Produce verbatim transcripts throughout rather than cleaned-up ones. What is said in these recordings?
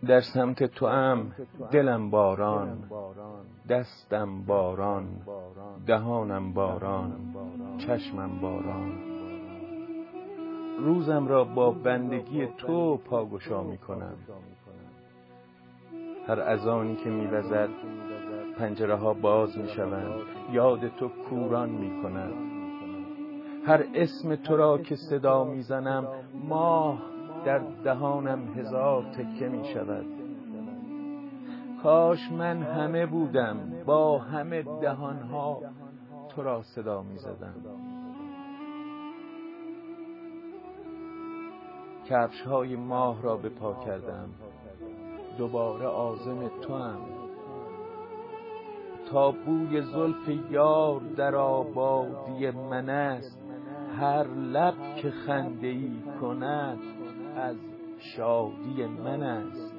در سمت تو ام دلم باران، دستم باران، دهانم باران، چشمم باران. روزم را با بندگی تو پاگشا می کنم. هر اذانی که می وزد پنجره ها باز می شوند، یاد تو کوران می کند. هر اسم تو را که صدا می زنم، ماه در دهانم هزار تکه می شود. کاش من همه بودم، با همه دهانها تو را صدا می زدم. کفش های ماه را به پا کردم، دوباره عازم تو ام. تا بوی زلف یار در آبادی من است، هر لب که خنده ای کند از شادی من است.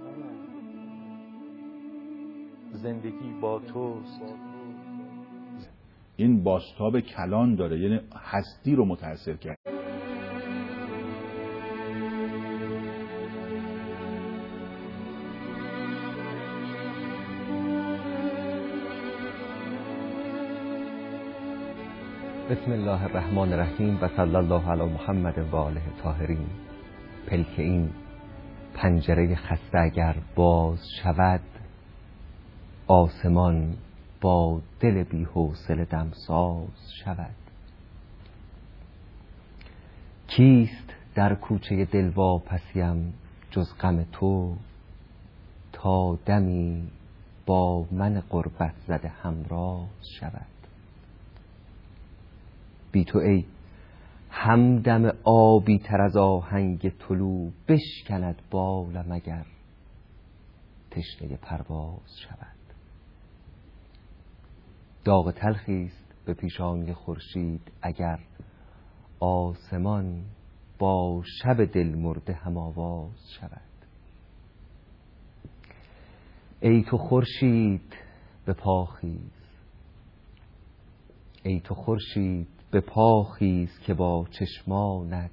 زندگی با توست. این بازتاب کلان داره، یعنی هستی رو متأثر کرد. بسم الله الرحمن الرحیم و صلی الله علی محمد و آله طاهرین. پلک این پنجره خسته اگر باز شود، آسمان با دل بی حوصله دمساز شود. کیست در کوچه دل واپسیم جز غم تو، تا دمی با من غربت زده همراز شود. بی تو ای همدم آبی تر از آهنگ طلوع، بشکند بالم اگر تشنه پرواز شود. داغ تلخی است به پیشانی خورشید اگر، آسمان با شب دل مرده هم آواز شود. ای تو خورشید به پا خیز، ای تو خورشید به پا خیز که با چشمانت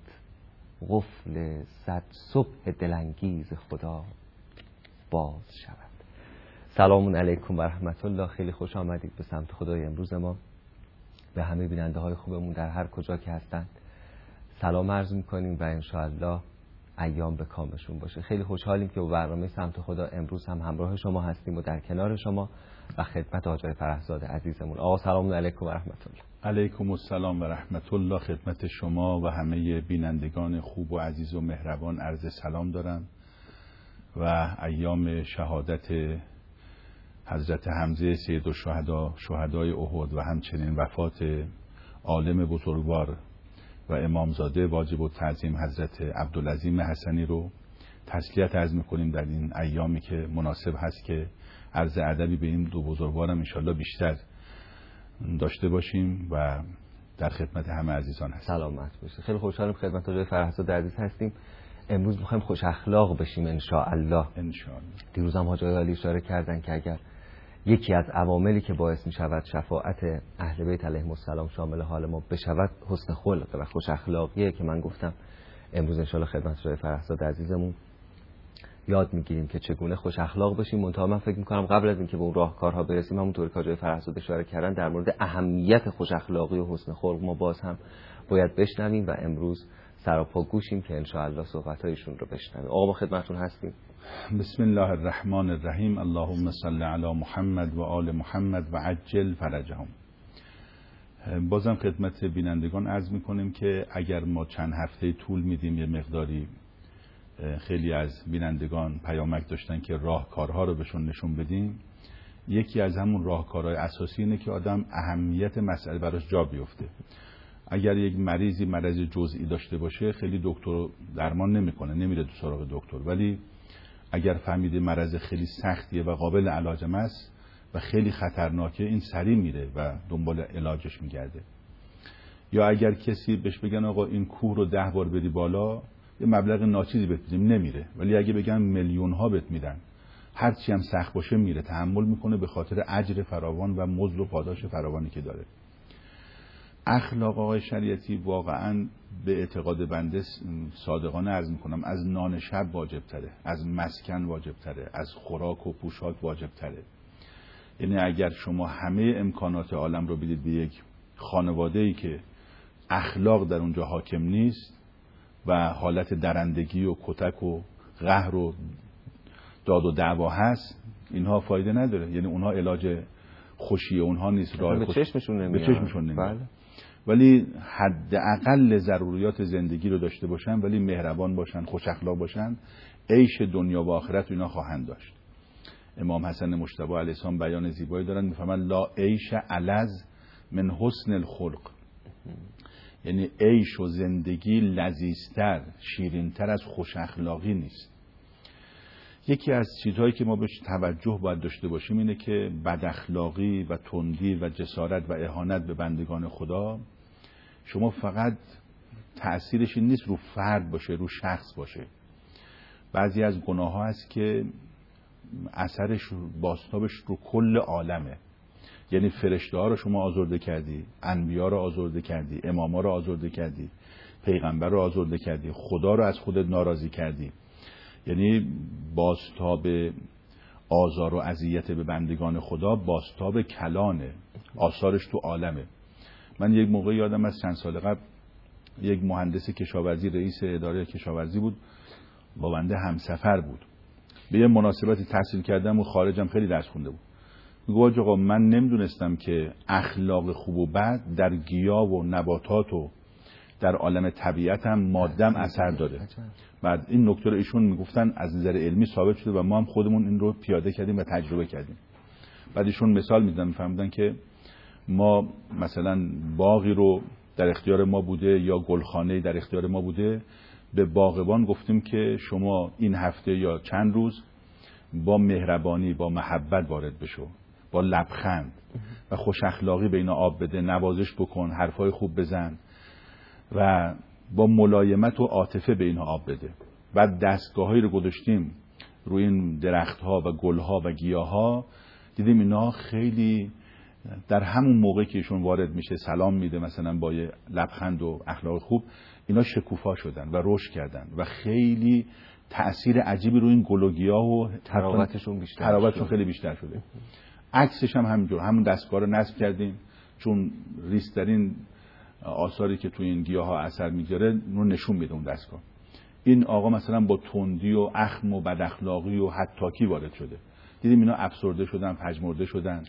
قفل صد صبح دلانگیز خدا باز شود. سلام علیکم و رحمت الله. خیلی خوش آمدید به سمت خدای امروز ما. به همه بیننده های خوبمون در هر کجا که هستند سلام عرض میکنیم و انشاءالله ایام به کامشون باشه. خیلی خوشحالیم که با برنامه سمت خدا امروز هم همراه شما هستیم و در کنار شما و خدمت آقای فرحزاد عزیزمون. آقا سلام علیکم و رحمت الله. علیکم السلام و رحمت الله. خدمت شما و همه بینندگان خوب و عزیز و مهربان عرض سلام دارم و ایام شهادت حضرت حمزه سید الشهدا شهدای احد و همچنین وفات عالم بزرگوار و امامزاده واجب التعظیم حضرت عبدالعظیم حسنی رو تسلیت عرض میکنیم در این ایامی که مناسب هست که عرض ادبی به این دو بزرگوارم انشالله بیشتر داشته باشیم و در خدمت همه عزیزان هستیم. سلامت باشید. خیلی خوشحالم خدمت آقای فرحزاد عزیز هستیم. امروز میخوایم خوش اخلاق بشیم ان شاء الله. ان شاء الله. دیروز هم حاج علی اشاره کردن که اگر یکی از عواملی که باعث میشود شفاعت اهل بیت علیهم السلام شامل حال ما بشود حسن خلق و خوش اخلاقیه که من گفتم امروز ان شاء الله خدمت آقای فرحزاد عزیزمون یاد میگیریم که چگونه خوش اخلاق بشیم. منتها من فکر میکنم قبل از اینکه به اون راهکارها برسیم همونطوری که آقای فرحزاد اشاره کردن در مورد اهمیت خوش اخلاقی و حسن خلق ما باز هم باید بشنویم و امروز سراپا گوشیم که ان شاء الله صحبت‌هایشون رو بشنویم. آقا ما خدمتتون هستیم. بسم الله الرحمن الرحیم. اللهم صل علی محمد و آل محمد و عجل فرجهم. بازم خدمت بینندگان عرض میکنیم که اگر ما چند هفته طول میدیم یه مقداری خیلی از بینندگان پیامک داشتن که راهکارها رو بهشون نشون بدیم. یکی از همون راهکارهای اساسی اینه که آدم اهمیت مسئله براش جا بیفته. اگر یک مریضی مرض جزئی داشته باشه خیلی دکتر درمان نمیکنه، نمیره تو سراغ دکتر، ولی اگر فهمیده مرض خیلی سختیه و قابل علاج است و خیلی خطرناکه این سریع میره و دنبال علاجش میگرده. یا اگر کسی بهش بگن آقا این کوه رو ده بار بدی بالا یه مبلغ ناچیزی بهت میدیم نمیره، ولی اگه بگن میلیون ها بهت میدن هر چی هم سخت باشه میره، تحمل میکنه به خاطر اجر فراوان و مزد و پاداش فراوانی که داره. اخلاق آقای شریعتی واقعا به اعتقاد بنده صادقانه عرض میکنم از نان شب واجب تره، از مسکن واجب تره، از خوراک و پوشاک واجب تره. یعنی اگر شما همه امکانات عالم رو بدید به یک خانواده‌ای که اخلاق در اونجا حاکم نیست و حالت درندگی و کتک و قهر و داد و دعوا هست، اینها فایده نداره. یعنی اونها علاج خوشی اونها نیست، راه به خوش... چشمشون نمیاد. به چشمشون نمیاد. بله. ولی حداقل ضروریات زندگی رو داشته باشن، ولی مهربان باشن، خوش اخلاق باشن، عیش دنیا و آخرت رو اینا خواهند داشت. امام حسن مجتبی علیه السلام بیان زیبایی دارن، میفهمن لا عیش الذ من حسن الخلق. یعنی عیش و زندگی لذیذتر، شیرینتر از خوش اخلاقی نیست. یکی از چیزهایی که ما بهش توجه باید داشته باشیم اینه که بد اخلاقی و تندی و جسارت و اهانت به بندگان خدا، شما فقط تأثیرش این نیست رو فرد باشه، رو شخص باشه. بعضی از گناه ها هست که اثرش باستابش رو کل عالمه. یعنی فرشته ها رو شما آزرده کردی، انبیا رو آزرده کردی، اماما رو آزرده کردی، پیغمبر رو آزرده کردی، خدا رو از خودت ناراضی کردی. یعنی بازتاب آزار و اذیت به بندگان خدا بازتاب کلانه، آثارش تو عالمه. من یک موقع یادم از چند سال قبل یک مهندس کشاورزی، رئیس اداره کشاورزی بود، با بنده همسفر بود. به یه مناسبتی تحصیل کردم و خارجم خیلی درس خونده بود. میگه آقا من نمیدونستم که اخلاق خوب و بد در گیاه و نباتات و در عالم طبیعت هم مادم اثر داره. بعد این نکته رو ایشون میگفتن از نظر علمی ثابت شده و ما هم خودمون این رو پیاده کردیم و تجربه کردیم. بعد ایشون مثال میدن، میفهمیدن که ما مثلا باغی رو در اختیار ما بوده یا گلخانه‌ای در اختیار ما بوده، به باغبان گفتیم که شما این هفته یا چند روز با مهربانی، با محبت وارد بشو، با لبخند و خوش اخلاقی به اینا آب بده، نوازش بکن، حرفای خوب بزن و با ملایمت و عاطفه به اینها آب بده. بعد دستگاهایی رو گذاشتیم روی این درختها و گلها و گیاها، دیدیم اینا خیلی در همون موقع که ایشون وارد میشه سلام میده مثلا با یه لبخند و اخلاق خوب، اینا شکوفا شدن و رشد کردن و خیلی تأثیر عجیبی روی این گل و گیاه و تراوتشون بیشتر تراوتشون خیلی بیشتر شده. عکسش هم همینجور، همون دستگاه رو نصب کردیم چون ریسترین آثاری که توی این گیاه ها اثر میگذاره رو نشون میده اون دستگاه. این آقا مثلا با تندی و اخم و بد اخلاقی و حتاکی وارد شده، دیدیم اینا افسرده شدن، پژمرده شدن،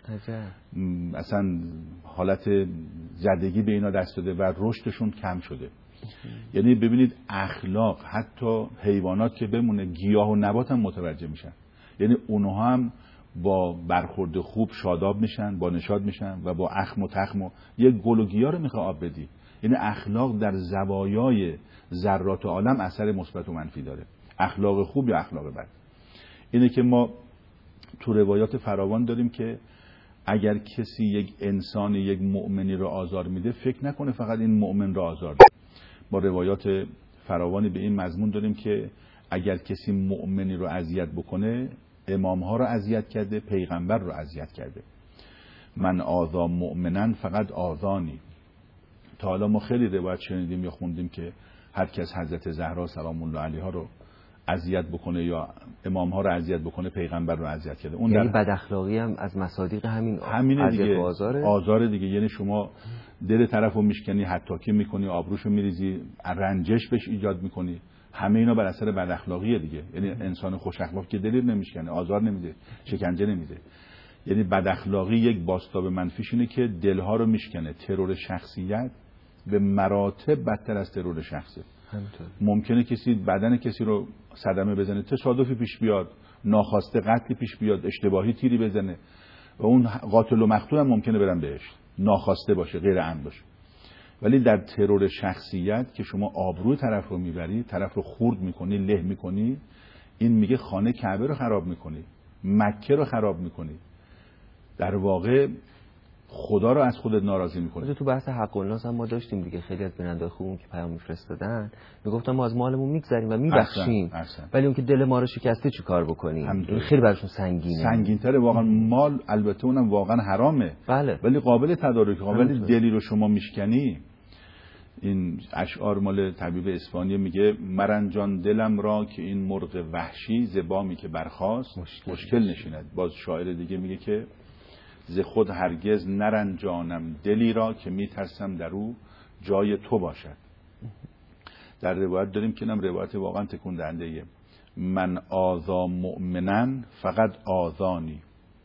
اصلا حالت زدگی به اینا دست داده و رشدشون کم شده. یعنی ببینید اخلاق حتی حیوانات که بمونه، گیاه و نبات هم متوجه میشن. یعنی اونها هم با برخورد خوب شاداب میشن، با نشاط میشن و با اخم و تخم و یک گل و گیاه رو میخواد آب بدی. یعنی اخلاق در زوایای ذرات عالم اثر مثبت و منفی داره. اخلاق خوب یا اخلاق بد. اینه که ما تو روایات فراوان داریم که اگر کسی یک انسان، یک مؤمنی رو آزار میده، فکر نکنه فقط این مؤمن رو آزار ده. با روایات فراوانی به این مضمون داریم که اگر کسی مؤمنی رو اذیت بکنه، امامها رو اذیت کرده، پیغمبر رو اذیت کرده. من آذا مؤمنن فقط آذانی. تا حالا ما خیلی روایت شنیدیم یا خوندیم که هر کس حضرت زهرا سلام الله علیها رو اذیت بکنه یا امامها رو اذیت بکنه، پیغمبر رو اذیت کرده. اون یعنی در بد اخلاقی هم از مصادیق همین همینه دیگه، آزاره. آزار دیگه. یعنی شما دل طرفو میشکنی، حتاکی میکنی، آبروشو میریزی، رنجش بهش ایجاد میکنی. همه اینا بر اثر بد اخلاقیه دیگه. یعنی انسان خوش اخلاق که دلی نمیشکنه، آزار نمیده، شکنجه نمیده. یعنی بد اخلاقی یک بازتاب منفیش اینه که دلها رو میشکنه. ترور شخصیت به مراتب بدتر از ترور شخصه. همینطور. ممکنه کسی بدن کسی رو صدمه بزنه، تصادفی پیش بیاد، ناخواسته قتلی پیش بیاد، اشتباهی تیری بزنه و اون قاتل و مقتول هم ممکنه برن بهشت، ناخواسته باشه، غیر عمد باشه. ولی در ترور شخصیت که شما آبروی طرف رو میبری، طرف رو خورد میکنی، له میکنی، این میگه خانه کعبه رو خراب میکنی، مکه رو خراب میکنی. در واقع خدا رو از خودت ناراضی میکنی. تو بحث حق الناس هم ما داشتیم دیگه، خیلی از بیننده خوبون که پیام میفرستادن میگفتن ما از مالمون میگذریم و میبخشیم، ولی اون که دل ما رو شکسته چی کار بکنیم؟ این خیلی براشون سنگینه. سنگین‌تره واقعا. مال البته اونم واقعا حرامه، بله، ولی قابل تدارک. ولی دلی رو شما میشکنی. این اشعار مال طبیب اسپانیایی میگه مرنجان دلم را که این مرغ وحشی زبامی که برخاست مشکل, مشکل نشیند. باز شاعر دیگه میگه که ز خود هرگز نرنجانم دلی را که میترسم در او جای تو باشد. در روایت داریم که اینم روایت واقعا تکون دهنده. من آذا مؤمنن فقط آذانی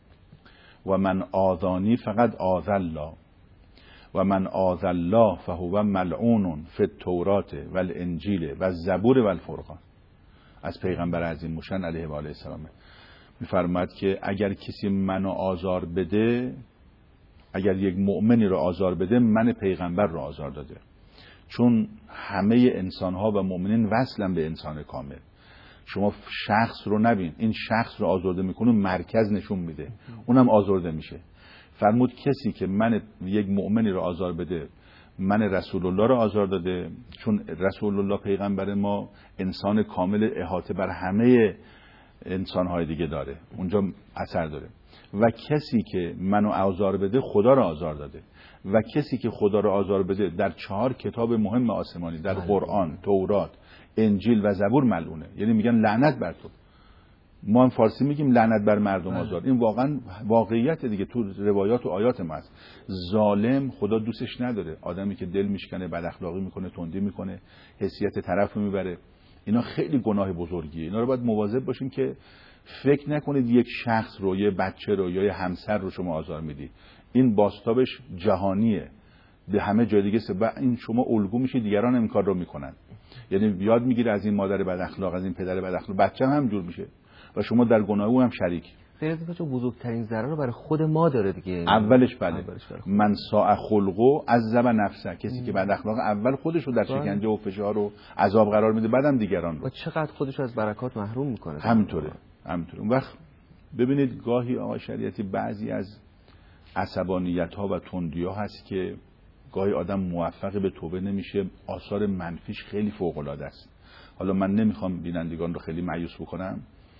و من آذانی فقط آذ الله و من آذ الله فهو ملعون فی التورات و الانجیل و الزبور و الفرقان. از پیغمبر عظیم موشن علیه و آله السلام میفرماید که اگر کسی منو آزار بده، اگر یک مؤمنی رو آزار بده، من پیغمبر رو آزار داده. چون همه انسان‌ها و مؤمنین وصلن به انسان کامل. شما شخص رو نبین، این شخص رو آزرده میکنه، مرکز نشون میده، اونم آزرده میشه. فرمود کسی که من یک مؤمنی رو آزار بده، من رسول الله رو آزار داده. چون رسول الله پیغمبر ما انسان کامل احاطه بر همه انسان‌های دیگه داره، اونجا اثر داره. و کسی که منو آزار بده خدا رو آزار داده. و کسی که خدا رو آزار بده در چهار کتاب مهم آسمانی، در قرآن، تورات، انجیل و زبور ملعونه. یعنی میگن لعنت بر تو. ما هم فارسی میگیم لعنت بر مردم آزار. این واقعا واقعیت دیگه، تو روایات و آیات ما هست. ظالم خدا دوستش نداره. آدمی که دل میشکنه، بد اخلاقی میکنه، تندی میکنه، حیثیت طرف رو میبره، اینا خیلی گناه بزرگیه. اینا رو باید مواظب باشیم که فکر نکنید یک شخص رو، یه بچه رو یا یه همسر رو شما آزار میدی. این بازتابش جهانیه، به همه جای دیگه سه. این شما الگو میشی، دیگران این کار رو میکنن. یعنی یاد میگیره از این مادر بد اخلاق، از این پدر بد اخلاق، بچه هم همجور میشه و شما در گناه او هم شریک. خیلی دیگه بزرگترین ضرر رو برای خود ما داره دیگه. اولش بله، من ساء خلقو عذب نفسه. کسی که بد اخلاق اول خودش رو در شکنجه و فشار و عذاب قرار میده، بعدم دیگران رو. و چقدر خودش از برکات محروم میکنه. همینطوره، همینطوره. اون وقت ببینید گاهی آقا شریعتی بعضی از عصبانیت ها و تندی ها هست که گاهی آدم موفق به توبه نمیشه، آثار منفیش خیلی فوق العاده است. حالا من نمیخوام بینندگان رو خیلی مایوس بکنم.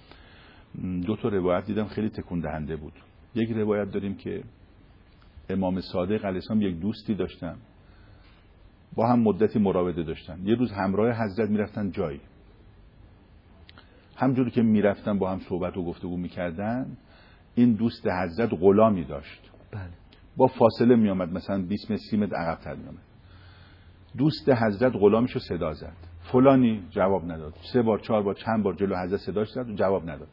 دو تا روایت دیدم خیلی تکون دهنده بود. یک روایت داریم که امام صادق علیه السلام یک دوستی داشتن، با هم مدتی مراوده داشتن. یه روز همراه حضرت میرفتن جایی، همجوری که میرفتن با هم صحبت و گفتگو میکردن، این دوست حضرت غلامی داشت. بله. با فاصله میامد، مثلا بیست متر سی متر عقب‌تر میامد. دوست حضرت غلامشو صدا زد، فلانی جواب نداد. سه بار چهار بار چند بار جلو حضرت صداش زد و جواب نداد.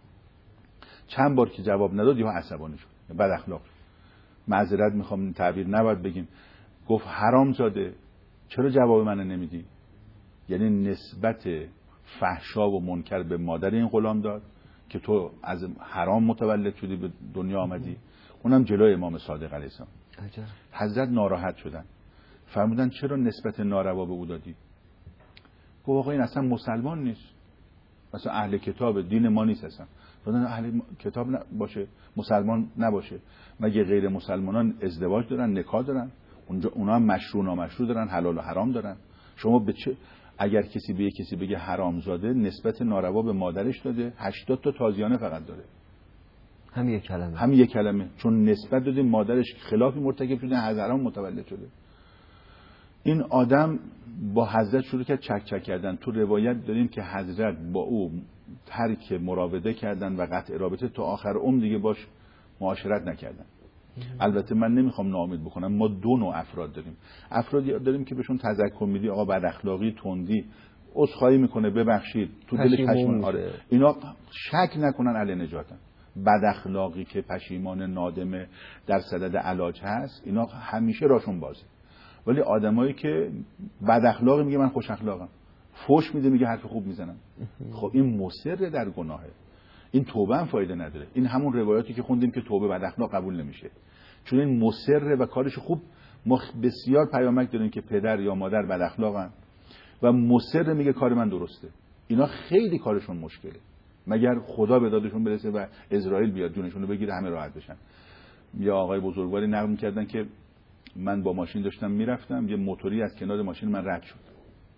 چند بار که جواب نداد یهو عصبانی شد، بد اخلاق. معذرت میخوام، تعبیر نباید بگیم، گفت حرامزاده چرا جواب منو نمیدی؟ یعنی نسبت فحشا و منکر به مادر این غلام داد که تو از حرام متولد شدی به دنیا آمدی. اونم جلوی امام صادق علیه السلام. حضرت ناراحت شدن، فرمودن چرا نسبت ناروا به او دادی؟ گفت آقا این اصلا مسلمان نیست، مثلا اهل کتاب، دین ما نیست اصلا. فرمودن اهل کتاب باشه مسلمان نباشه؟ مگه غیر مسلمانان ازدواج دارن، نکاح دارن، اونجا اونا هم مشروع نامشروع دارن، حلال و حرام دارن. شما به چه، اگر کسی به کسی بگه حرامزاده نسبت ناروا به مادرش داده، هشتاد تا تازیانه فقط داره. هم یک کلمه، هم یک کلمه، چون نسبت داده مادرش خلافی مرتکب شده، از حرام متولد شده. این آدم با حضرت شروع کرد چک چک کردن. تو روایت داریم که حضرت با او ترک مراوده کردن و قطع رابطه، تا آخر عمر دیگه باش معاشرت نکردن. البته من نمیخوام ناامید بکنم، ما دو نوع افراد داریم. افرادی داریم که بهشون تذکر میدی آقا بد اخلاقی، تندی، عذرخواهی میکنه، ببخشید، تو دلش پشیمون. آره اینا شک نکنن اهل نجاتن. بد اخلاقی که پشیمان، نادمه، در صدد علاج هست، اینا همیشه راشون بازه. ولی آدمایی که بد اخلاقی میگه من خوش اخلاقم، فوش میده میگه حرف خوب میزنم، خب این مصر در گناهه، این توبه هم فایده نداره. این همون روایاتی که خوندیم که توبه بد اخلاق قبول نمیشه، چون این مصر و کارش خوب. ما بسیار پیامک داریم که پدر یا مادر بد اخلاقن و مصر میگه کار من درسته. اینا خیلی کارشون مشکله، مگر خدا به دادشون برسه و اسرائیل بیاد جونشون رو بگیره همه راحت بشن. یا آقای بزرگواری نقل می‌کردن که من با ماشین داشتم میرفتم، یه موتوری از کنار ماشین من رد شد.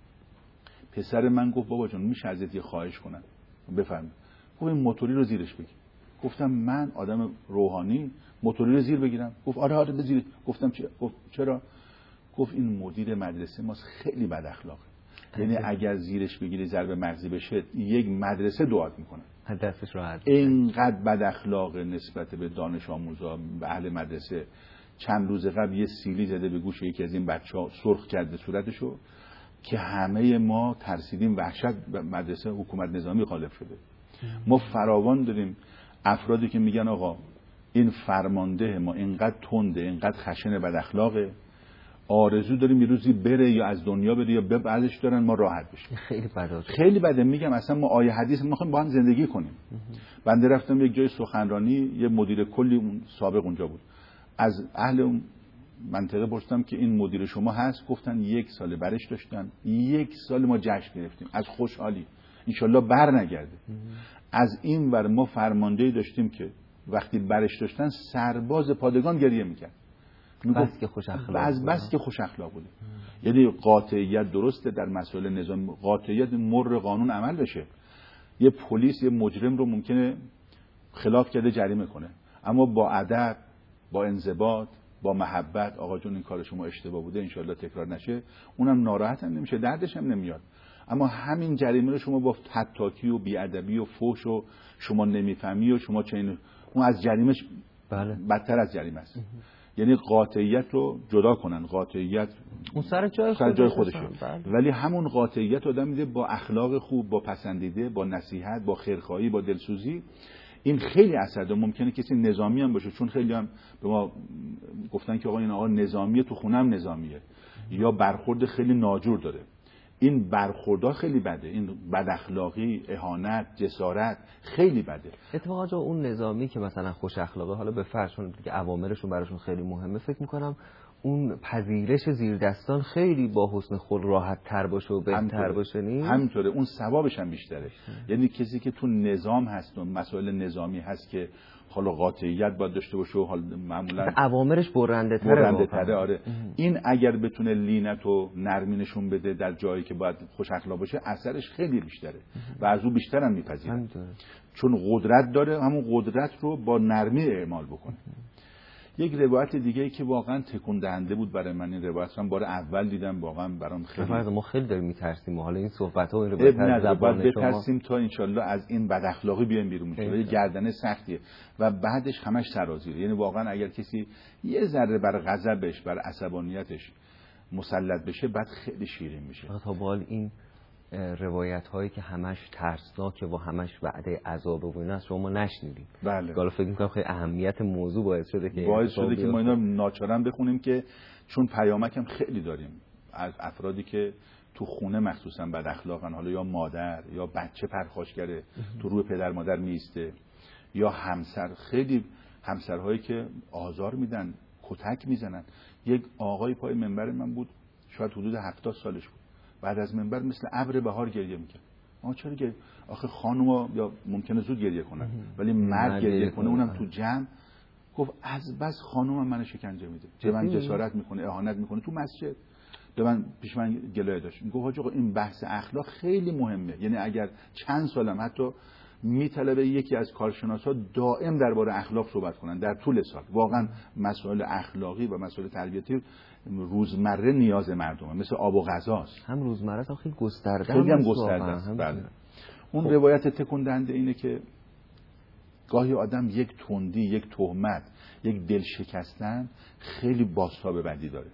پسر من گفت بابا جان میشه ازت یه خواهش کنم؟ بفرمایید. گفت این موتوری رو زیرش بگیر. گفتم من آدم روحانی موتوری رو زیر بگیرم؟ گفت آره آره بزیر. گفتم چرا؟ گفت چرا؟ گفت این مدیر مدرسه ماست خیلی بد اخلاقه. یعنی اگر زیرش بگیری ضرب مغزی بشه یک مدرسه دعات میکنه. دستش راحت. اینقدر بد اخلاقه نسبت به دانش آموزا، به اهل مدرسه. چند روز قبل یه سیلی زده به گوش یکی از این بچه‌ها، سرخ کرده صورتشو، که همه ما ترسیدیم، وحشت مدرسه حکومت نظامی غالب شده. ما فراوان داریم افرادی که میگن آقا این فرمانده ما اینقدر تنده، اینقدر خشن بد اخلاقه، آرزو داریم یه روزی بره یا از دنیا بره یا بعدش دارن ما راحت بشیم. خیلی بده خیلی بده. میگم اصلا ما آیه حدیث میخوایم با هم زندگی کنیم. بنده رفتم یک جای سخنرانی، یه مدیر کلی اون سابق اونجا بود، از اهل اون منطقه پرسیدم که این مدیر شما هست؟ گفتن یک سال برش داشتن، یک سال ما جشن گرفتیم از خوشحالی، انشالله بر نگرده. از این ور ما فرماندهی داشتیم که وقتی برش داشتن سرباز پادگان گریه میکرد، بس که خوش اخلاق از بس که خوش اخلاق بوده. یعنی قاطعیت درسته در مسائل نظام، قاطعیت مر قانون عمل بشه. یه پلیس یه مجرم رو ممکنه خلاف کرده جریمه کنه، اما با ادب، با انضباط، با محبت، آقا جون این کار شما اشتباه بوده انشالله تکرار نشه، اونم ناراحت هم نمیشه، دردش هم نمیاد. اما همین جریمه رو شما با تتاکی و بیادبی و فحش و شما نمیفهمی و شما چه این، اون از جریمهش بله. بدتر از جریمه است. یعنی قاطعیت رو جدا کنن، قاطعیت اون سر جای, سر جای خودشه، بله. ولی همون قاطعیت آدم میده با اخلاق خوب، با پسندیده، با نصیحت، با خیرخواهی، با دلسوزی، این خیلی اثر داره. ممکنه کسی نظامی هم باشه، چون خیلی هم به ما گفتن که آقا این آقا نظامیه، تو خونه هم نظامیه، یا برخورد خیلی ناجور داره. این برخوردها خیلی بده، این بد اخلاقی، اهانت، جسارت خیلی بده. اتفاقا جا اون نظامی که مثلا خوش اخلاقه، حالا به فرض چون دیگه اوامرشون براشون خیلی مهمه، فکر میکنم اون پذیرش زیر دستان خیلی با حسن خلق راحت تر باشه و بهتر باشه. نیست همینطوره، اون ثوابش هم بیشتره. یعنی کسی که تو نظام هست و مسائل نظامی هست که حالا قاطعیت باید داشته باشه و حالا معمولا اوامرش برنده تره برنده تره آره. این اگر بتونه لینت و نرمی نشون بده در جایی که باید خوش اخلاق باشه، اثرش خیلی بیشتره و از اون بیشتر هم میپذیره، چون قدرت داره همون قدرت رو با نرمی اعمال بکنه. یک روایت دیگه ای که واقعا تکون دهنده بود برای من، این روایت رو بار اول دیدم، واقعا برام خیلی ما خیلی داریم میترسیم و حالا این صحبت‌ها و این روایت زبان شما بترسیم تا انشالله از این بد اخلاقی بیایم بیرون. میشه گردنه سختیه و بعدش همش سرازیره. یعنی واقعا اگر کسی یه ذره بر غضبش، بر عصبانیتش مسلط بشه، بعد خیلی شیرین میشه. تا بال این روایت هایی که همش ترسناکه و همش وعده عذاب و اینا شما نشنیدیم. بله. حالا فکر می‌کنم خیلی اهمیت موضوع باعث شده که باعث شده که ما اینا ناچارن بخونیم، که چون پیامک هم خیلی داریم از افرادی که تو خونه مخصوصا بد اخلاقن، حالا یا مادر یا بچه پرخاشگره تو روی پدر مادر میسته، یا همسر، خیلی همسرهایی که آزار میدن، کتک میزنن. یک آقای پای منبر من بود، شاید حدود هفتاد سالش بود، بعد از منبر مثل ابر بهار گریه میکرد. آقا چرا گریه؟ آخه خانوما یا ممکنه زود گریه کنن ولی مرد گریه کنه، اونم تو جمع. گفت از بس خانومم منو شکنجه میده، به من جسارت میکنه، اهانت میکنه تو مسجد، به من پیش من گلایه داشت. گفت حاج آقا این بحث اخلاق خیلی مهمه. یعنی اگر چند سالم حتی میطلبه یکی از کارشناسا دائم درباره اخلاق صحبت کنن در طول سال. واقعا مسائل اخلاقی و مسائل تربیتی روزمره نیاز مردمه، مثل آب و غذاست. هم روزمره تا خیلی گسترده، خیلی هم گسترده است. بله. اون خب. روایت تکون دهنده اینه که گاهی آدم یک تندی، یک تهمت، یک دل شکستن خیلی بازتاب بدی داره.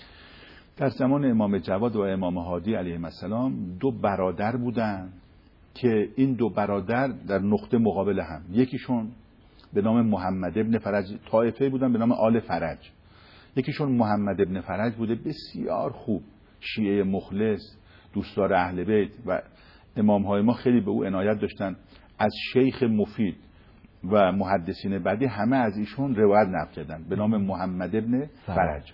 در زمان امام جواد و امام هادی علیهم السلام دو برادر بودن که این دو برادر در نقطه مقابل هم، یکیشون به نام محمد ابن فرج، طایفه بودن به نام آل فرج. یکیشون محمد ابن فرج بوده، بسیار خوب، شیعه مخلص، دوستدار اهل بیت، و امامهای ما خیلی به او عنایت داشتن. از شیخ مفید و محدثین بعدی همه از ایشون روایت نقل کردن به نام محمد ابن فرج.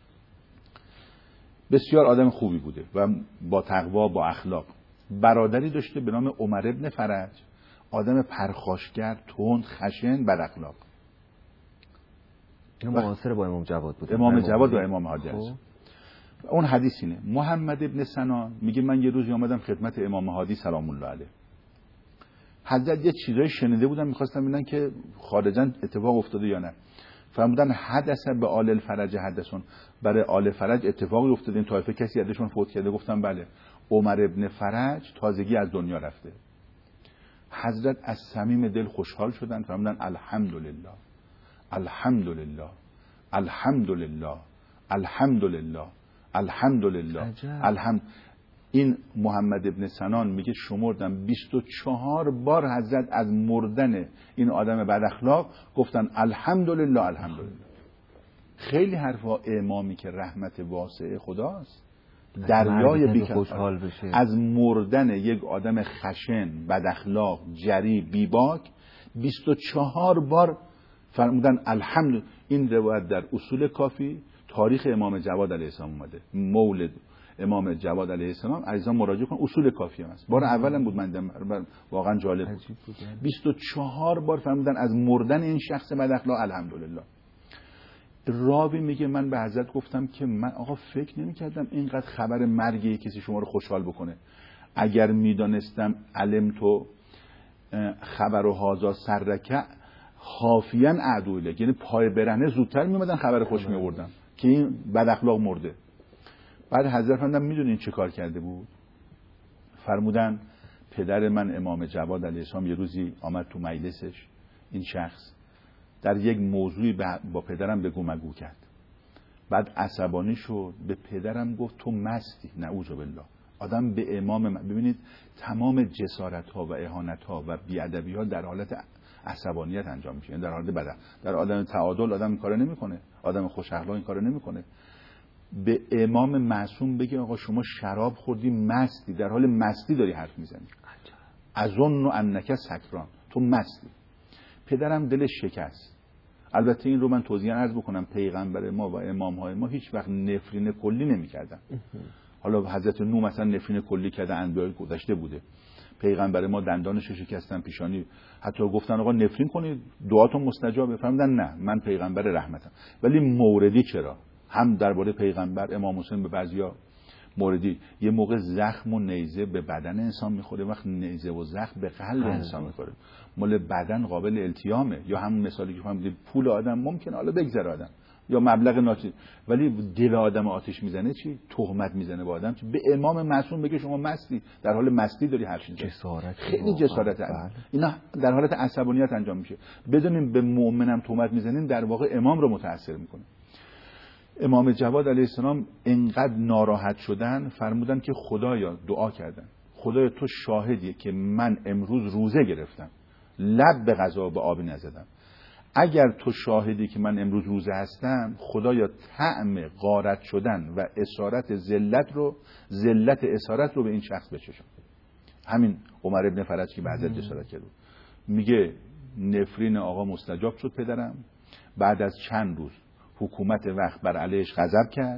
بسیار آدم خوبی بوده و با تقوا، با اخلاق. برادری داشته به نام عمر ابن فرج، آدم پرخاشگر، تند، خشن، بد اخلاق. اینو معاصر با امام جواد بود. امام جواد و امام هادی علیه. اون حدیث اینه. محمد ابن سنان میگه من یه روزی اومدم خدمت امام هادی سلام الله علیه. حضرت یه چیزای شنیده بودم، می‌خواستم ببینن که خارجاً اتفاق افتاده یا نه. فرمودن حدث به آل الفرج حدثون، برای آل فرج اتفاقی افتاده، این طایفه کسی یادشون فوت کرده. گفتم بله، عمر ابن فرج تازگی از دنیا رفته. حضرت از صمیم دل خوشحال شدن، فرمودن الحمدلله الحمدلله الحمدلله الحمدلله الحمدلله الحمد. این محمد ابن سنان میگه شمردم بیست و چهار بار حضرت از مردن این آدم بد اخلاق گفتن الحمدلله الحمدلله. خیلی حرفا امامی که رحمت واسعه خداست، دریای بی‌کران، از مردن یک آدم خشن بد اخلاق جری بیباک بیست و چهار بار فرمودن الحمد. این روایت در اصول کافی تاریخ امام جواد علیه السلام اومده، مولد امام جواد علیه السلام. عزیزان مراجعه کن، اصول کافی هم است. بار اولم بود، من واقعا جالب بود. بیست و چهار بار فرمودن از مردن این شخص بد اخلاق الحمدلله. راوی میگه من به حضرت گفتم که من آقا فکر نمی‌کردم اینقدر خبر مرگ یک کسی شما رو خوشحال بکنه. اگر میدانستم علم تو خبر و هازا سرکه خافیاً عدوله، یعنی پای برهنه زودتر میومدن خبر خوش میوردن که این بد اخلاق مرده. بعد حضرت فرمودن میدونین چه کار کرده بود؟ فرمودن پدر من امام جواد علیه السلام یه روزی آمد تو مجلسش، این شخص در یک موضوعی با پدرم بگو مگو کرد. بعد عصبانی شد، به پدرم گفت تو مستی. نعوذ بالله. آدم به امام من. ببینید تمام جسارت ها و اهانت ها و بیادبی ها در حالت عصبانیت انجام میشه، در حالت بدن. در آدم تعادل آدم این کارو نمیکنه، آدم خوش اخلاق این کارو نمیکنه. به امام معصوم بگه آقا شما شراب خوردی مستی، در حال مستی داری حرف میزنی، اظن انک سکران، تو مستی. پدرم دلش شکست. البته این رو من توضیحاً عرض بکنم، پیغمبر ما و امام های ما هیچ وقت نفرین کلی نمی‌کردن. حالا حضرت نوح مثلا نفرین کلی کرده، انبیاء گذشته بوده. پیغمبر ما دندانش شکستن، پیشانی، حتی گفتن آقا نفرین کنید دعاتون مستجابه. فرمودن نه، من پیغمبر رحمتم. ولی موردی چرا؟ هم درباره پیغمبر امام حسین به بعضیا موردی، یه موقع زخم و نیزه به بدن انسان میخوره، وقت نیزه و زخم به قلب انسان میخوره، مال بدن قابل التیامه. یا همون مثالی که فهمیدید پول آدم ممکنه حالا بگذره آدم، یا مبلغ ناچیز، ولی دل آدم آتش میزنه چی؟ تهمت میزنه به آدم چی؟ به امام معصوم بگه شما مستی، در حال مستی داری حرف میزنی. جسارت، خیلی جسارت. اینا در حالت عصبانیت انجام میشه. بدونیم به مؤمنم تهمت میزنین در واقع امام رو متاثر میکنه. امام جواد علیه السلام انقدر ناراحت شدن، فرمودن که خدایا، دعا کردن، خدایا تو شاهدیه که من امروز روزه گرفتم، لب به غذا به آبی نزدم. اگر تو شاهدی که من امروز روزه هستم، خدایا طعم غارت شدن و اسارت ذلت رو، ذلت اسارت رو به این شخص بچشم. همین عمر ابن فرج که بعد از جسارت کرد میگه نفرین آقا مستجاب شد. پدرم بعد از چند روز حکومت وقت بر علیهش غضب کرد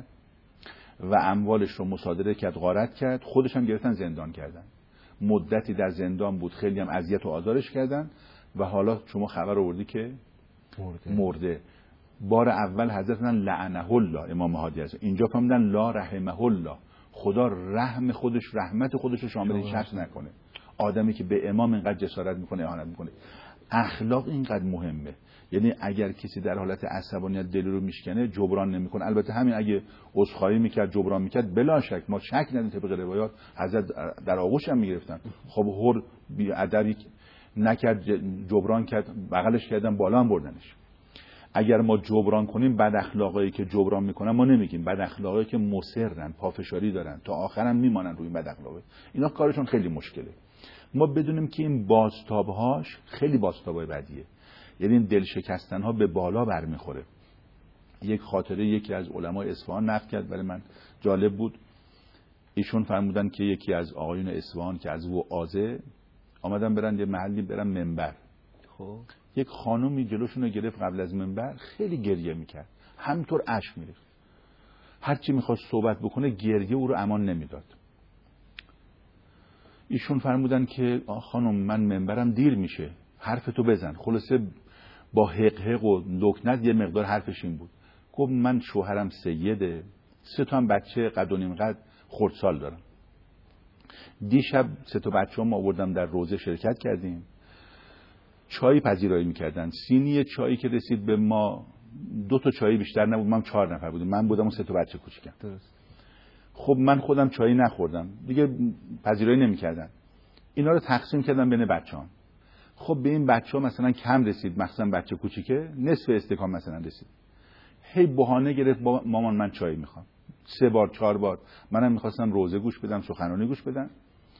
و اموالش رو مصادره کرد، غارت کرد، خودش هم گرفتن زندان کردن. مدتی در زندان بود، خیلی هم اذیت و آزارش کردن و حالا شما خبر آوردی که مرده. مرده. بار اول حضرت من لعنه الله امام هادی است، اینجا فهمیدن لا رحمه الله، خدا رحم خودش، رحمت خودش رو شامل این شخص نکنه. آدمی که به امام اینقدر جسارت میکنه، اهانت میکنه. اخلاق اینقدر مهمه. یعنی اگر کسی در حالت عصبانیت دل رو میشکنه، جبران نمیکنه. البته همین اگه عذرخواهی میکرد، جبران میکرد، بلا شک ما شک نداریم طبق روایات حضرت در آغوش هم میگرفتن. خب هر بی ادبی نکرد، جبران کرد، بغلش کردن، بالا هم بردنش. اگر ما جبران کنیم، بد اخلاقایی که جبران میکنن ما نمیگیم، بد اخلاقایی که مصرن، پافشاری دارن، تا آخرم میمانن روی بد اخلاقی، اینا کارشون خیلی مشکله. ما بدونیم که این بازتابهاش خیلی بازتابای بدیه. یعنی این دل شکستن ها به بالا برمیخوره. یک خاطره یکی از علمای اصفهان نقل کرد، برای من جالب بود. ایشون فرمودن که یکی از آقایون اصفهان که از وعازه آمدن برن یه محلی برن منبر. خب یک خانومی جلوشون رو گرفت قبل از منبر، خیلی گریه میکرد، همینطور اشک میریخت. هرچی میخواست صحبت بکنه گریه او رو امان نمیداد. ایشون فرمودن که خانم من منبرم دیر میشه، حرفتو بزن. خلاصه با حقحق و لکنت یه مقدار حرفش این بود. گفت من شوهرم سیده، سه تا هم بچه قد و نیم قد خردسال دارم. دیشب سه تا بچه‌ام آوردم در روزه شرکت کردیم، چای پذیرایی میکردن. سینی چایی که رسید به ما دو تا چای بیشتر نبود، من چهار نفر بودیم، من بودم و سه تا بچه کوچیکم. درست. خب من خودم چای نخوردم دیگه، پذیرایی نمیکردن. اینا رو تقسیم کردم بین بچه‌ام. خب به این بچه‌ها مثلا کم رسید، مثلا بچه کوچیکه نصف استکان مثلا رسید. هی بهانه گرفت با مامان من چای میخوام. سه بار چهار بار منم میخواستم روزه گوش بدم، سخنرانی گوش بدم.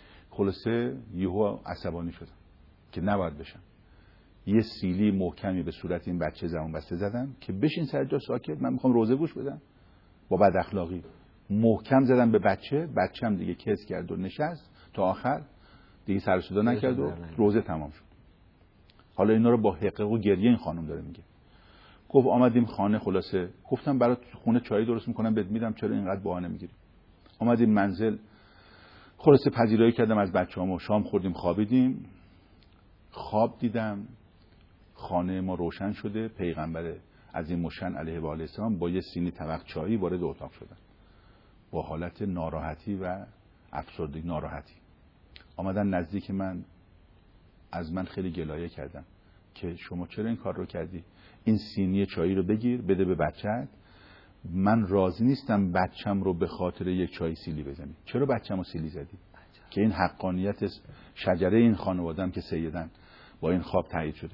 خلاصه یهو عصبانی شدم که نباید بشم. یه سیلی محکمی به صورت این بچه زبون بسته زدم که بشین سر جا ساکت، من میخوام روزه گوش بدم. با بد اخلاقی محکم زدم به بچه، بچه‌م دیگه کس کرد و نشست تا آخر، دیگه سر صدا نکرد و روزه تمام شد. حالا اینا رو با حقیق و گریه این خانم داره میگه. گفت آمدیم خانه، خلاصه گفتم برات خونه چای درست میکنم بهت میدم، چرا اینقدر بهانه میگیری؟ آمدیم منزل، خلاصه پذیرایی کردم از بچه‌هامو، شام خوردیم خوابیدیم. خواب دیدم خانه ما روشن شده، پیغمبر عظیم الشأن علیه و آله السلام با یه سینی طبق چایی وارد اتاق شدن با حالت ناراحتی و افسردگی ناراحتی. آمدن نزدیک من، از من خیلی گلایه کردن که شما چرا این کار رو کردی؟ این سینی چایی رو بگیر بده به بچه‌ت، من راضی نیستم بچم رو به خاطر یک چای سیلی بزنی. چرا بچم رو سیلی زدی؟ که این حقانیت شجره این خانواده‌ام که سیدن با این خواب تایید شده.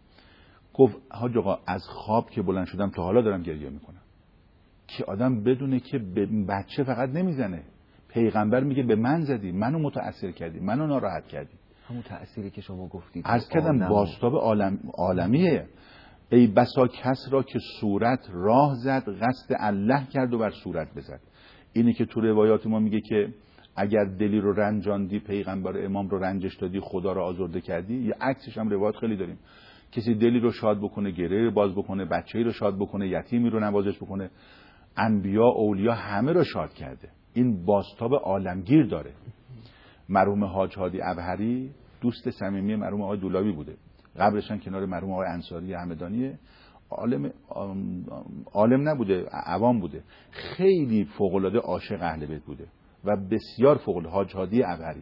گفت حاج آقا از خواب که بلند شدم تا حالا دارم گریه میکنم. که آدم بدونه که به بچه فقط نمیزنه، پیغمبر میگه به من زدی، منو متأثر کردی، منو ناراحت کردی. همون تأثیری که شما گفتید عرض کردم بازتاب عالم عالمیه. ای بسا کس را که صورت راه زد، قصد الله کرد و بر صورت بزد. اینه که تو روایات ما میگه که اگر دلی رو رنجاندی، پیغمبر امام رو رنجش دادی، خدا رو آزرده کردی. یه عکسش هم روایات خیلی داریم، کسی دلی رو شاد بکنه، گره رو باز بکنه، بچه‌ای رو شاد بکنه، یتیمی رو نوازش بکنه، انبیا اولیا همه رو شاد کرده. این بازتاب عالمگیر داره. مرحوم حاج هادی ابهری دوست صمیمی مرحوم آقای دولابی بوده، قبرشن کنار مرحوم آقای انصاری همدانیه. عالم عالم نبوده، عوام بوده، خیلی فوق‌العاده عاشق اهل بیت بوده و بسیار فوق‌العاده. حاج هادی ابهری،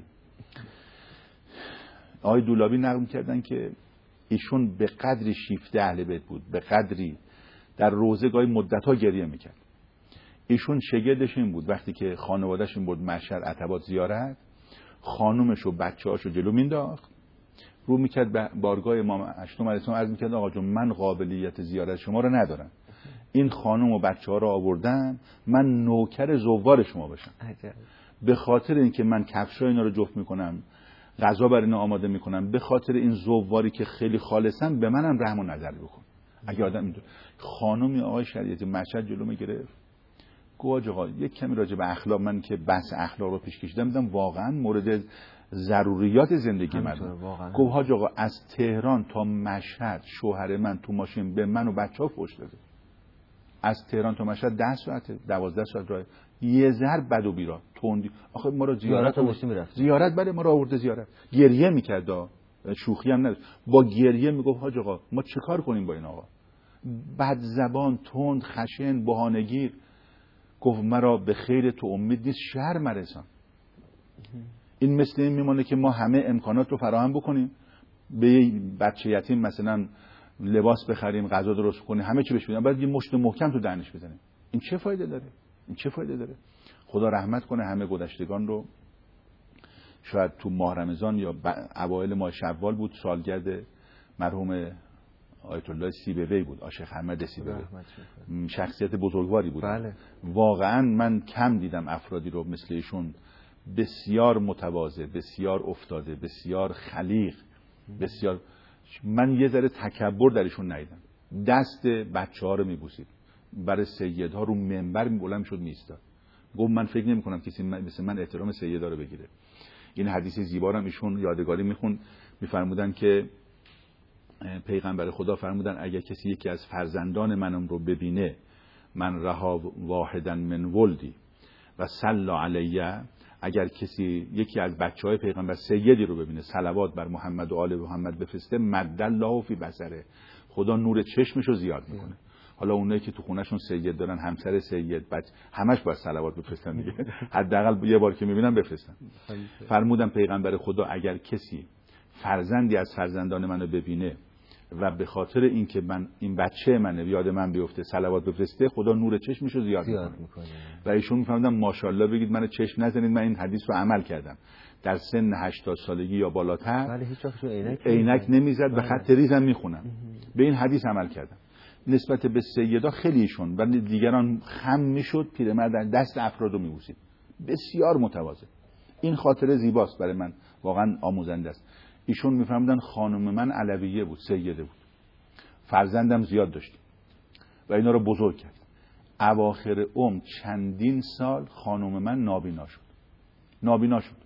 آقای دولابی نقل کردن که ایشون به قدری شیفته اهل بیت بود، به قدری در روزه گاهی مدت‌ها گریه میکرد. ایشون شگردش این بود وقتی که خانواده‌ش این بود مشهد عتبات زیارت، خانومش و بچه‌هاشو جلو مینداخت، رو میکرد به بارگاه امام هشتم علیه السلام، عرض میکرد آقا جون من قابلیت زیارت شما رو ندارم، این خانم و بچه‌ها رو آوردم من نوکر زوار شما بشم. به خاطر اینکه من کفشای اینا رو جفت میکنم، غذا برای اینا آماده میکنم، به خاطر این زواری که خیلی خالصن به منم رحم و نظر بکن. اگه آدم اینطور خانمی آقای شریعتی مشهد جلو میگرفت، گفت آقا یک کمی راجع به اخلاق، من که بحث اخلاق رو پیش کشیدم دیدم واقعا مورد ضروریات زندگی من. گفت حاج آقا از تهران تا مشهد شوهر من تو ماشین به من و بچه‌ها فحش داده. از تهران تا مشهد ده ساعت دوازده ساعت راه، یه ذره بد و بیرا تندی. آخه ما رو زیارت داشتیم میرفت، زیارت بله ما رو آورده زیارت، گریه میکرد، شوخی هم نداشت، با گریه میگفت حاج آقا ما چه کار کنیم با این آقا؟ بد زبان، تند، خشن، بهانه‌گیر. گفت مرا به خیر تو امید نیست، شر مرسان. این مثل این میمونه که ما همه امکانات رو فراهم بکنیم، به بچه یتیم مثلا لباس بخریم، غذا درست کنیم، همه چی بهش بدیم، بعد یه مشت محکم تو دهنش بزنیم. این چه فایده داره؟ این چه فایده داره؟ خدا رحمت کنه همه گذشتگان رو. شاید تو ماه رمضان یا اوایل ماه شوال بود، سالگرد مرحوم آیت الله سیبوی بود، آشیخ احمد سیبوی، شخصیت بزرگواری بود. بله. واقعا من کم دیدم افرادی رو مثل ایشون، بسیار متواضع، بسیار افتاده، بسیار خلیق، بسیار. من یه ذره تکبر در ایشون ندیدم. دست بچه‌ها رو میبوسید، برای سیدها رو منبر بلند شد میایستاد. گفت من فکر نمی‌کنم کسی مثل من احترام سیدها رو بگیره. این حدیث زیبا رو ایشون یادگاری میخون، میفرمودن که پیغمبر خدا فرمودن اگر کسی یکی از فرزندان منم رو ببینه، من رها واحدن من ولدی و صلی علیه، اگر کسی یکی از بچهای پیغمبر سیدی رو ببینه صلوات بر محمد و آل محمد بفرسته، مد الله فی بصره، خدا نور چشمشو زیاد میکنه. حالا اونایی که تو خونهشون سید دارن، همسر سید، بچه، همش باید صلوات بفرستن دیگه. حداقل یه بار که میبینن بفرستن. فرمودن پیغمبر خدا اگر کسی فرزندی از فرزندان منو ببینه و به خاطر اینکه من این بچه منه یاد من بیفته صلوات بفرسته، خدا نور چشمشو زیاد, زیاد میکنه. میکنه. و ایشون میفهمیدن ماشاءالله بگید من چشم نزنید، من این حدیث رو عمل کردم. در سن هشتاد سالگی یا بالاتر ولی هیچ وقت عینک عینک نمیزد و خط ریزم میخونم. به این حدیث عمل کردم. نسبت به سیدا خیلی ایشون ولی دیگران خم میشد، پیرمرد دست افرادو میبوسید. بسیار متواضع. این خاطره زیباست برای من، واقعا آموزنده است. ایشون میفهمیدن خانم من علویه بود، سیده بود، فرزندم زیاد داشتیم و اینا رو بزرگ کرد. اواخر عمر چندین سال خانم من نابینا شد نابینا شد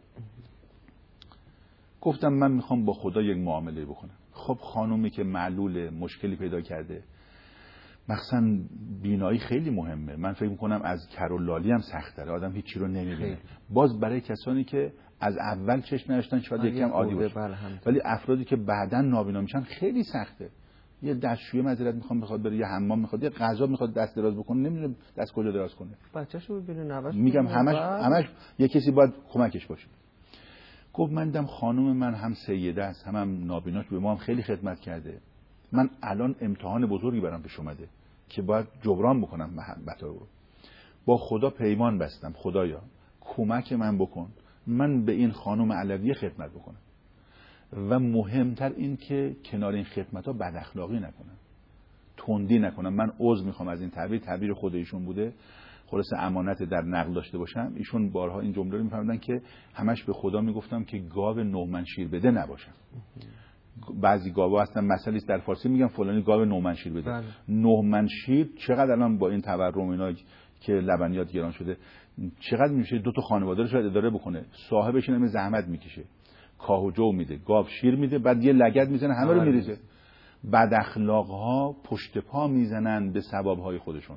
گفتم من میخوام با خدا یک معامله بکنم. خب خانومی که معلول مشکلی پیدا کرده، مخصوصا بینایی خیلی مهمه، من فکر میکنم از کر و لالی هم سخت‌تره، آدم هیچی رو نمیبینه. باز برای کسانی که از اول چشم نداشتن شاید یکم عادی باشه، ولی افرادی که بعداً نابینا میشن خیلی سخته. یه دستشویی معذرت میخوام بخواد بره، یه حمام میخواد، یه غذا میخواد دست دراز بکنه، نمیدونه دست کجا دراز کنه. بچه‌شو ببینه، نوش میگم همش همش یه کسی باید کمکش باشه. گفت من دیدم خانم من هم سیده است، هم, هم نابیناش، به ما هم خیلی خدمت کرده. من الان امتحان بزرگی برام پیش اومده که باید جبران بکنم محبت رو. با خدا پیمان بستم، خدایا کمک من بکن من به این خانم علویه خدمت بکنم و مهمتر این که کنار این خدمت ها بد اخلاقی نکنم، تندی نکنم. من عذر میخوام از این تعبیر، تعبیر خود ایشون بوده، خلاص امانت در نقل داشته باشم. ایشون بارها این جمله رو میفهمیدن که همش به خدا میگفتم که گاو نه من شیر بده نباشم. بعضی گاوا هستن مسئله در فارسی میگن فلانی گاو نه من شیر بده. نه من شیر چقدر الان با این تورم اینا که لبنیات گران شده چقدر میشه دو تا خانواده رو شاید اداره بکنه، صاحبش اینم زحمت میکشه، کاه و جو میده، گاو شیر میده، بعد یه لگد میزنه همه رو میریزه. بد اخلاق ها پشت پا میزنن به ثواب های خودشون.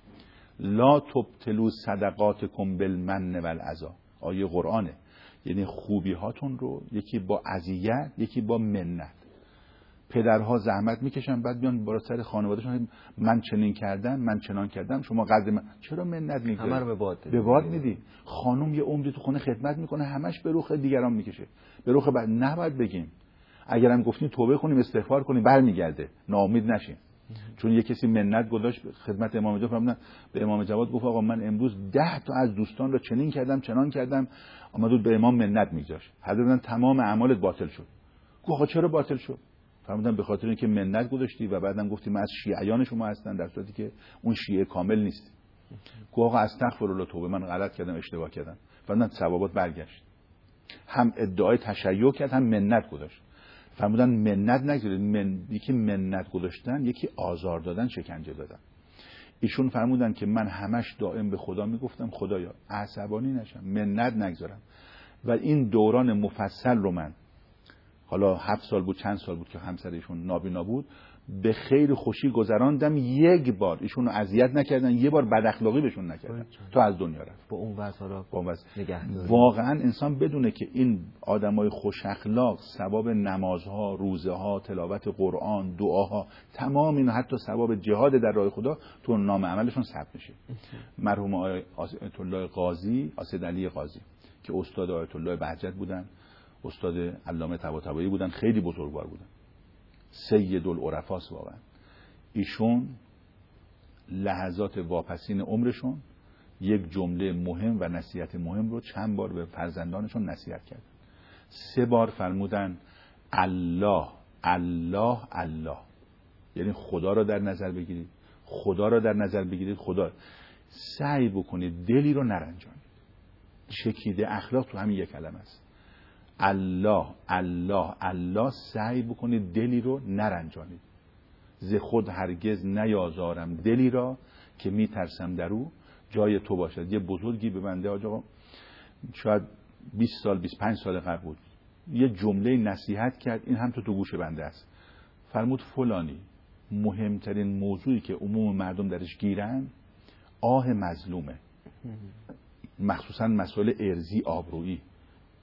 لا تبطلوا صدقاتکم بالمن والعذا، آیه قرآنه. یعنی خوبی هاتون رو یکی با اذیت یکی با منت. پدرها زحمت میکشن بعد بیان بالا سر خانوادهشون من چنین کردم من چنان کردم شما قدر من، چرا منت میگیری؟ همه رو به باد به باد میدی. خانم یه عمری تو خونه خدمت میکنه، همش به رخ دیگران میکشه، به رخ بعد. نباید بگیم، اگرم گفتیم توبه کنیم استغفار کنیم برمیگرده، ناامید نشیم. چون یه کسی منت گذاشت خدمت امام جواد، فرمودن به امام جواد گفت آقا من امروز ده تا از دوستان رو چنین کردم چنان کردم، آمد به امام منت میگذاشت، حضرت تمام اعمالت باطل شد. گفت آقا چرا باطل شد؟ فرمودن به خاطر اینکه منت گذاشتی و بعدم گفتی من از شیعیان شما هستن، در صورتی که اون شیعه کامل نیست. گفت آقا استغفرالله توبه من غلط کردم اشتباه کردم. فرمودن ثوابات برگشت. هم ادعای تشیع کرد هم منت گذاشت. فرمودن منت نگذارید، من... یکی منت گذاشتن یکی آزار دادن، شکنجه دادن. ایشون فرمودن که من همش دائم به خدا میگفتم خدایا عصبانی نشم، منت نگذارم. و این دوران مفصل رو من، حالا هفت سال بود چند سال بود که همسرشون نابینا بود، به خیر خوشی گذراندم. یک بار ایشون رو اذیت نکردن، یه بار بد اخلاقی بهشون نکردن تا از دنیا رفت. با اون وضع نگهداری. واقعا انسان بدونه که این آدمای خوش اخلاق ثواب نمازها، روزه ها، تلاوت قرآن، دعاها، تمام اینا، حتی ثواب جهاد در راه خدا تو نام عملشون ثبت میشه. مرحوم آیت الله قاضی، اسد علی قاضی که استاد آیت الله بهجت بودن، استاد علامه طباطبایی بودن، خیلی بزرگوار بودن، سید العرفاس واقعا. ایشون لحظات واپسین عمرشون یک جمله مهم و نصیحت مهم رو چند بار به فرزندانشون نصیحت کردن. سه بار فرمودن الله الله الله، یعنی خدا را در نظر بگیرید، خدا را در نظر بگیرید، خدا. سعی بکنید دلی رو نرنجانید. چکیده اخلاق تو همین یک کلمه است. الله الله الله، سعی بکنید دلی رو نرنجانید. ز خود هرگز نیازارم دلی را که میترسم در او جای تو باشد. یه بزرگی به بنده آقا شاید بیست سال بیست و پنج سال قبل بود، یه جمله نصیحت کرد، این هم تو تو گوش بنده است. فرمود فلانی مهمترین موضوعی که عموم مردم درش گیرن آه مظلومه، مخصوصا مسائل ارضی آبرویی.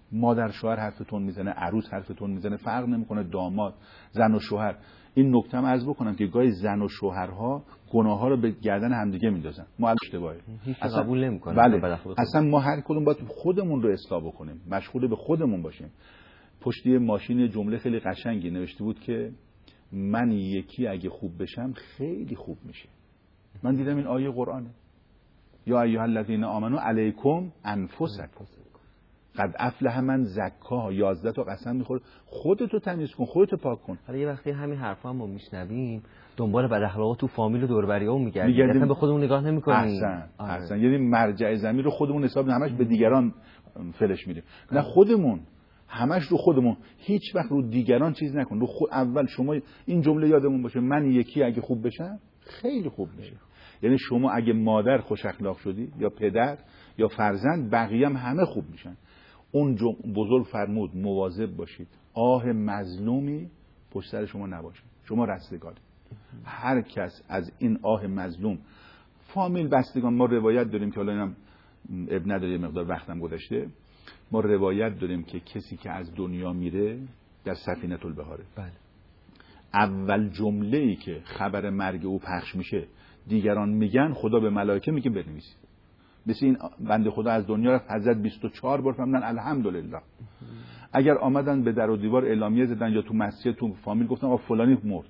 مادر شوهر حرفتون میزنه، عروس حرفتون میزنه، فرق نمیکنه، داماد، زن و شوهر. این نکته هم عرض بکنم که گاهی زن و شوهرها گناه‌ها رو به گردن همدیگه میندازن. ما اشتباهه. اصلا قبول نمی‌کنه. بله. اصلا ما هر کدوم باید خودمون رو اصلاح بکنیم، مشغول به خودمون باشیم. پشت یه ماشین جمله خیلی قشنگی نوشته بود که من یکی اگه خوب بشم خیلی خوب میشه. من دیدم این آیه قرآنه. یا ایها الذین آمنوا علیکم انفسکم قد افلح من زکاها. یازده تا قسم میخوره خودتو تمیز کن، خودتو پاک کن. حالا یه وقتی همین حرفا هم ما میشنویم دنبال بد اخلاقا تو فامیل و دور و بریام میگردیم، اصلا به خودمون نگاه نمیکنیم. احسن احسن یعنی مرجع ضمیر رو خودمون حساب همش به دیگران فلش میدیم. نه خودمون همش رو خودمون، هیچ وقت رو دیگران چیز نکن. رو خود اول شما این جمله یادمون باشه، من یکی اگه خوب بشم خیلی خوب میشه. یعنی شما اگه مادر خوش اخلاق شدی یا پدر یا فرزند، بقیه هم همه خوب میشن. اون بزرگ فرمود مواظب باشید آه مظلومی پشت سر شما نباشه، شما رستگاری. هر کس از این آه مظلوم فامیل بستگان، ما روایت داریم که حالا اینم اب نداره، مقدار وقتم گذشته، ما روایت داریم که کسی که از دنیا میره در سفینه البحاره، بله، اول جمله ای که خبر مرگ او پخش میشه دیگران میگن خدا به ملائکه میگه بنویسید. مثل این بنده خدا از دنیا رفت، حضرت بیست و چهار بار فرمودن الحمدلله. اگر آمدن به در و دیوار اعلامیه زدن یا تو مسجد تو فامیل گفتن آ فلانی مرد،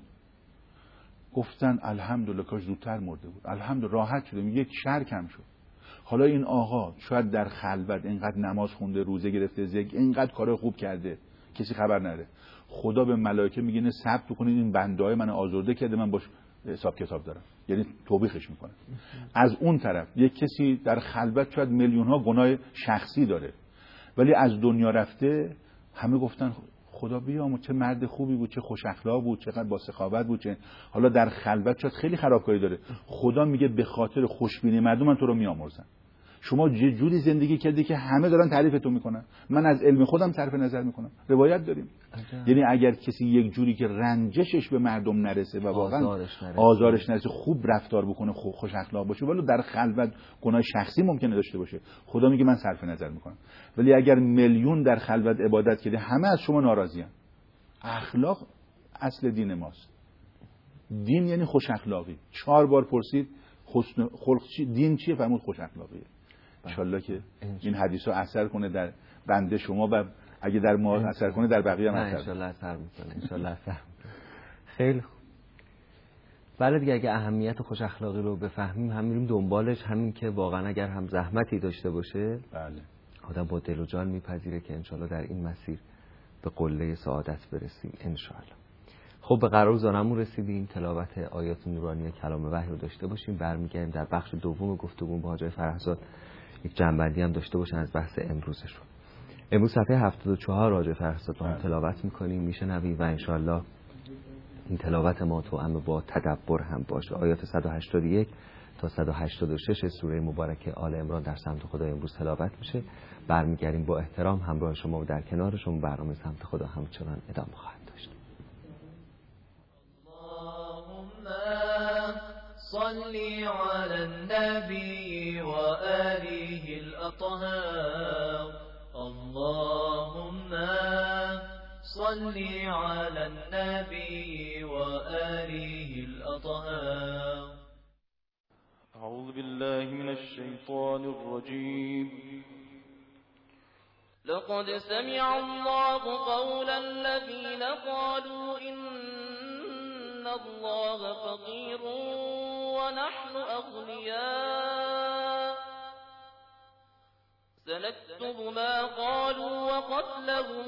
گفتن الحمدلله کاش زودتر مرده بود، الحمدلله راحت شدیم، یک شر کم شد. حالا این آقا شاید در خلوت اینقدر نماز خونده، روزه گرفته، زگ اینقدر کار خوب کرده، کسی خبر نره، خدا به ملائکه میگه نه ثبت کنید این بنده‌های من آزرده کرده، من باش حساب کتاب دارم، یعنی توبیخش میکنه. از اون طرف یک کسی در خلوت شاید میلیون ها گناه شخصی داره، ولی از دنیا رفته همه گفتن خدا بیامرز چه مرد خوبی بود، چه خوش اخلاق بود، چقدر با سخاوت بود، چه حالا در خلوت شاید خیلی خرابکاری داره، خدا میگه به خاطر خوشبینی مردم من تو رو میامرزم. شما یه جوری زندگی کردی که همه دارن تعریفتون میکنن، من از علم خودم صرف نظر میکنم. روایت داریم عجب. یعنی اگر کسی یک جوری که رنجشش به مردم نرسه و واقعا آزارش نرسه, آزارش نرسه خوب رفتار بکنه، خوش اخلاق باشه، ولی در خلوت گناه شخصی ممکنه داشته باشه، خدا میگه من صرف نظر میکنم. ولی اگر میلیون در خلوت عبادت کرده همه از شما ناراضیان. اخلاق اصل دین ماست. دین یعنی خوش اخلاقی. چهار بار پرسید حسن خلق چی؟ دین چیه؟ فرمود خوش اخلاقیه. انشالله که این حدیث رو اثر کنه در بنده شما و اگه در ما اثر کنه در بقیه هم اثر کنه. انشالله اثر میکنه. انشالله اثر میکنه. خیلی خوب. بله دیگه، اگه اهمیت خوش اخلاقی رو بفهمیم هم میریم دنبالش، همین که واقعا اگر هم زحمتی داشته باشه بله آدم با دل و جان میپذیره که انشالله در این مسیر به قله سعادت برسیم انشالله. خب به قرار زانمون رسیدیم، تلاوت آیات نورانی کلام وحی رو داشته باشیم. برمیگردیم در بخش دوم گفتگو با حاج فرهزاد یک جنبندی هم داشته باشن از بحث امروزشون. امروز صفحه هفتاد و چهار حاج فرهزاد با هم تلاوت میکنیم، میشنویم و انشالله این تلاوت ما تو هم با تدبر هم باشه. آیات صد و هشتاد و یک تا صد و هشتاد و شش سوره مبارکه آل عمران در سمت خدا امروز تلاوت میشه. برمیگردیم با احترام همراه شما و در کنار شما برنامه سمت خدا همچنان ادامه خواهد داشت. صلي على النبي وآله الأطهار اللهم صلي على النبي وآله الأطهار. أعوذ بالله من الشيطان الرجيم. لقد سمع الله قول الذين قالوا إن الله فقير ونحن أغنياء سنكتب ما قالوا وقتلهم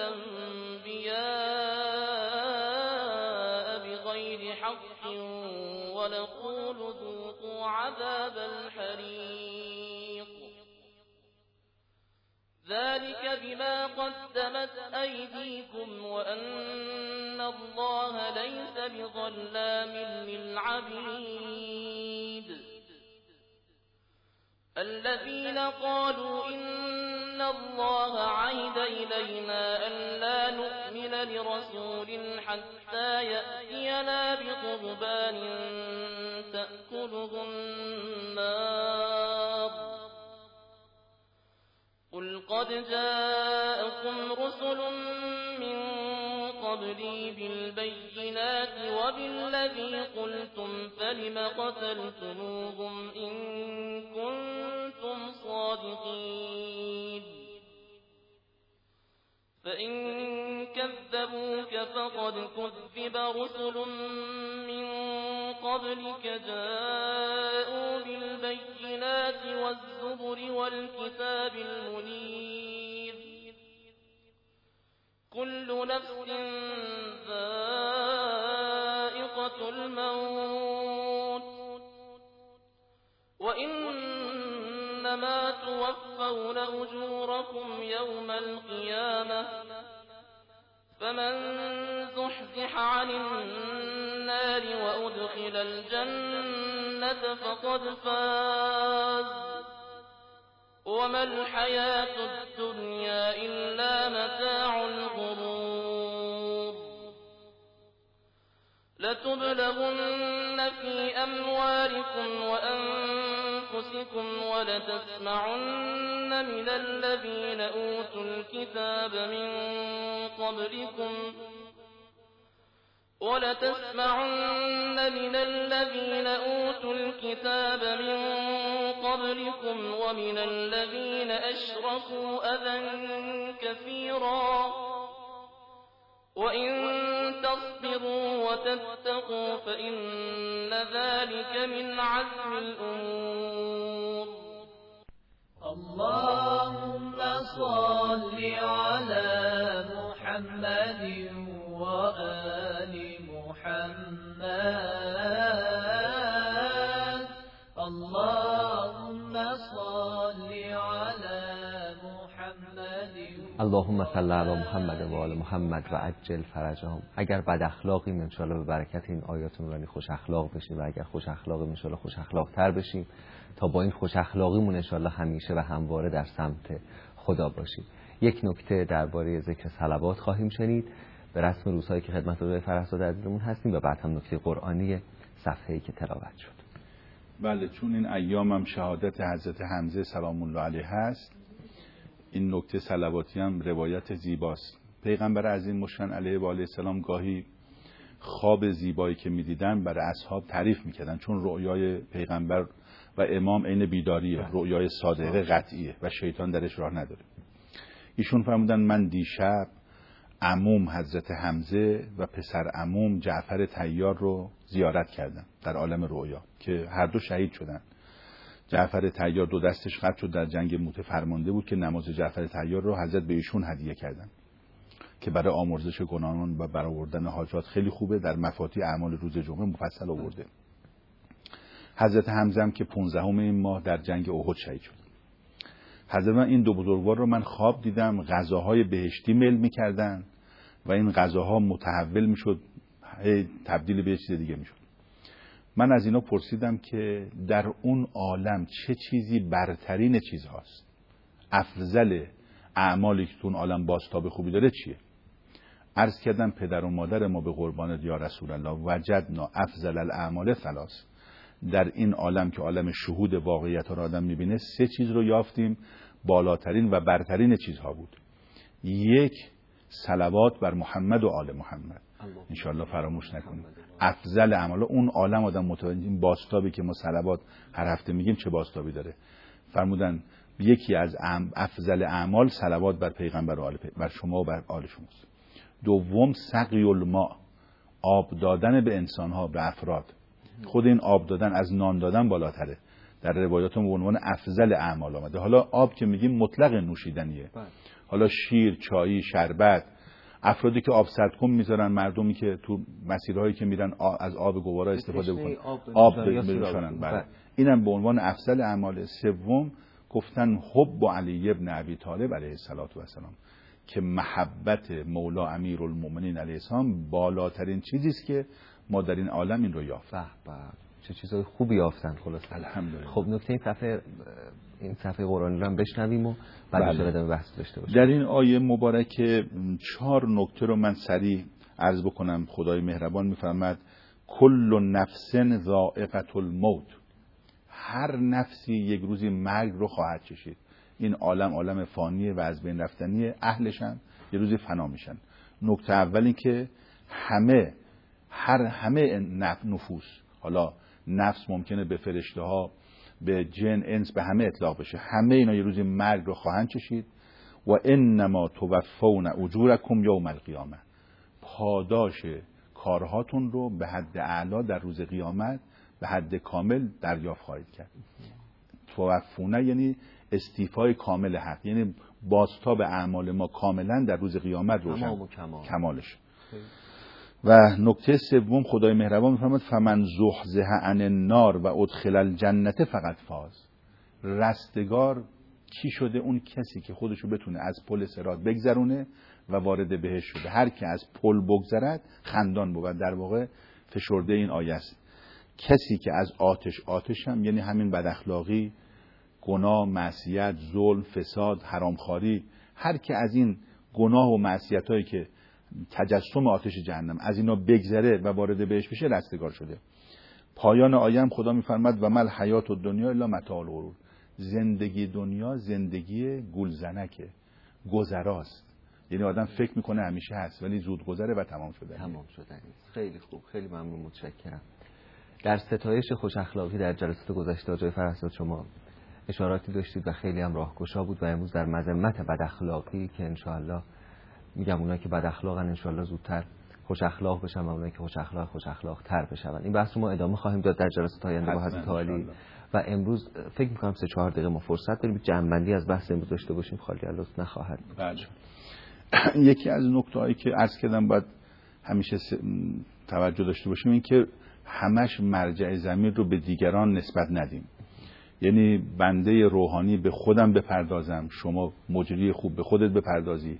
الأنبياء بغير حق ونقول ذوقوا عذاب الحريق ذلك بما قدمت أيديكم وأن الله ليس بظلام للعبيد. الذين قالوا إن الله عهد إلينا ألا نؤمن لرسول حتى يأتينا بقربان تأكله النار قل قد جاءكم رسل من قبلي بالبينات وبالذي قلتم فلم قتلتموهم إن كنتم صادقين فإن كذبوك فقد كذب رسل من قبلك جاءوا بالبينات والزبر والكتاب المنير كل نفس ذائقة الموت وإنما توفون أجوركم يوم القيامة فمن زحزح عن النار وأدخل الجنة فقد فاز وما الحياة الدنيا إلا متاع الغرور لتبلغن في أموالكم وأنفسكم ولتسمعن من الذين أوتوا الكتاب من قبلكم ولتسمعن من الذين أوتوا الكتاب من قبلكم ومن الذين أشركوا أذى كثيرا وإن تصبروا وتتقوا فإن ذلك من عزم الأمور اللهم صل على محمد وآل محمد اللهم صل على محمد اللهم صل علی محمد و آل محمد و عجل فرجهم. اگر بد اخلاقیم ان شاء الله به برکت این آیات نورانی خوش اخلاق بشیم و اگر خوش اخلاقیم ان شاء الله خوش اخلاق تر بشیم تا با این خوش اخلاقیمون ان شاء الله همیشه و همواره در سمت خدا باشیم. یک نکته درباره ذکر صلوات خواهیم شنید به رسم روزهایی که خدمت آقای فرهزاد عزیزمون هستیم و بعد هم نکته قرآنی صفحه‌ای که تلاوت شد. بله، چون این ایام هم شهادت حضرت حمزه سلام الله علیه هست، این نکته صلواتی هم روایت زیباست. پیغمبر عظیم مشن علیه و آله السلام گاهی خواب زیبایی که می‌دیدن برای اصحاب تعریف می‌کردن، چون رؤیای پیغمبر و امام عین بیداریه، رؤیای صادقه قطعیه و شیطان درش راه نداره. ایشون فرمودن من دیشب عموم حضرت حمزه و پسر عموم جعفر طیار رو زیارت کردم در عالم رؤیا که هر دو شهید شدن. جعفر طیار دو دستش قطع شد در جنگ موته، فرمانده بود که نماز جعفر طیار رو حضرت به ایشون هدیه کردن که برای آمرزش گناهان و برآوردن حاجات خیلی خوبه. در مفاتیح اعمال روز جمعه مفصل آورده. حضرت حمزه هم که پانزدهم این ماه در جنگ احد شهید شد. حضرت من این دو بزرگوار رو من خواب دیدم غذاهای بهشتی میل میکردن و این غذاها متحول میشد، تبدیل به چیز دیگه میشد. من از اینا پرسیدم که در اون عالم چه چیزی برترین چیزهاست، افضل اعمالی که تو اون عالم بازتاب خوبی داره چیه؟ عرض کردم پدر و مادر ما به قربان یا رسول الله وجدنا افضل الاعمال ثلاث. در این عالم که عالم شهود واقعیت را آدم میبینه سه چیز رو یافتیم بالاترین و برترین چیزها بود. یک، صلوات بر محمد و آل محمد، انشاءالله فراموش نکنیم. افضل اعمال اون عالم آدم متوجه این بازتابی که ما صلوات هر هفته میگیم چه بازتابی داره. فرمودن یکی از افضل اعمال صلوات بر پیغمبر و آل بر شما و بر آل شماست. دوم، سقی الماء، آب دادن به انسانها، به افراد. خود این آب دادن از نان دادن بالاتره، در روایات به عنوان افضل اعمال آمده. حالا آب که میگیم مطلق نوشیدنیه، حالا شیر، چایی، شربت. افرادی که آب سردکن میذارن، مردمی که تو مسیرهایی که میرن از آب گوارا استفاده بکنن، آب بنوشونن، بله، اینم به عنوان افضل اعمال. سوم گفتن حب علی ابن ابی طالب علیه السلام، که محبت مولا امیرالمومنین علیه السلام بالاترین چیزی است که ما در این عالم این رو یافتیم. چه چیزای خوبی یافتن خلاص. الحمدلله. خب نکته این صفحه این صفحه قرآنی رو هم بشنویم و بعد ان شاءالله بحث داشته باشیم. در این آیه مبارکه چهار نکته رو من سریع عرض بکنم. خدای مهربان میفرماد کل نفس ذائقة الموت، هر نفسی یک روزی مرگ رو خواهد چشید. این عالم عالم فانیه و از بین رفتنیه، اهلش هم یه روزی فنا میشن. نکته اول این که همه هر همه نفوس، حالا نفس ممکنه به فرشته ها، به جن، انس، به همه اطلاق بشه، همه اینا یه روزی مرگ رو خواهند چشید. و انما توفون اجورکم یوم القیامه، پاداش کارهاتون رو به حد اعلی در روز قیامت به حد کامل دریافت خواهید کرد. توفونه یعنی استیفای کامل حق، یعنی بازتاب اعمال ما کاملا در روز قیامت روشن کمال. کمالش. و نکته سوم خدای مهربان میفرماید فمن زحزح عن النار و ادخل الجنه فقط فاز. رستگار کی شده؟ اون کسی که خودشو بتونه از پل صراط بگذرونه و وارد بهشت شده. هر کی از پل بگذرد خندان بود. در واقع فشرده این آیه است. کسی که از آتش، آتش هم یعنی همین بد اخلاقی، گناه، معصیت، ظلم، فساد، حرامخواری، هر کی از این گناه و معصیتایی که تجسم آتش جهنم از اینا بگذره و وارد بهش بشه رستگار شده. پایان آیه هم خدا میفرماد و مل حیات الدنیا الا متاع الغرور. زندگی دنیا زندگی گولزنکه، گذراست. یعنی آدم فکر میکنه همیشه هست ولی زود گذره و تمام شده. تمام شده. خیلی خوب، خیلی ممنون، متشکرم. در ستایش خوش اخلاقی در جلسات گذشته آقای فرهزاد شما اشاراتی داشتید و خیلی هم راهگشا بود و امروز در مذمت بد اخلاقی که انشاءالله میگم اونایی که بد اخلاقن انشاءالله زودتر خوش اخلاق بشن و اونایی که خوش اخلاق خوش اخلاق تر بشن. این بحث رو ما ادامه خواهیم داد در جلسات آینده با حضرت عالی و امروز فکر می‌کنم سه چهار دقیقه ما فرصت داریم جمع‌بندی از بحث امروز داشته باشیم. خالی لطف نخواهد. بله. یکی از نکته‌هایی که عرض کردم باید همیشه توجه داشته باشیم این که همش مرجع ضمیر رو به دیگران نسبت ندیم. یعنی بنده روحانی به خودم بپردازم، شما مجری خوب به خودت بپردازی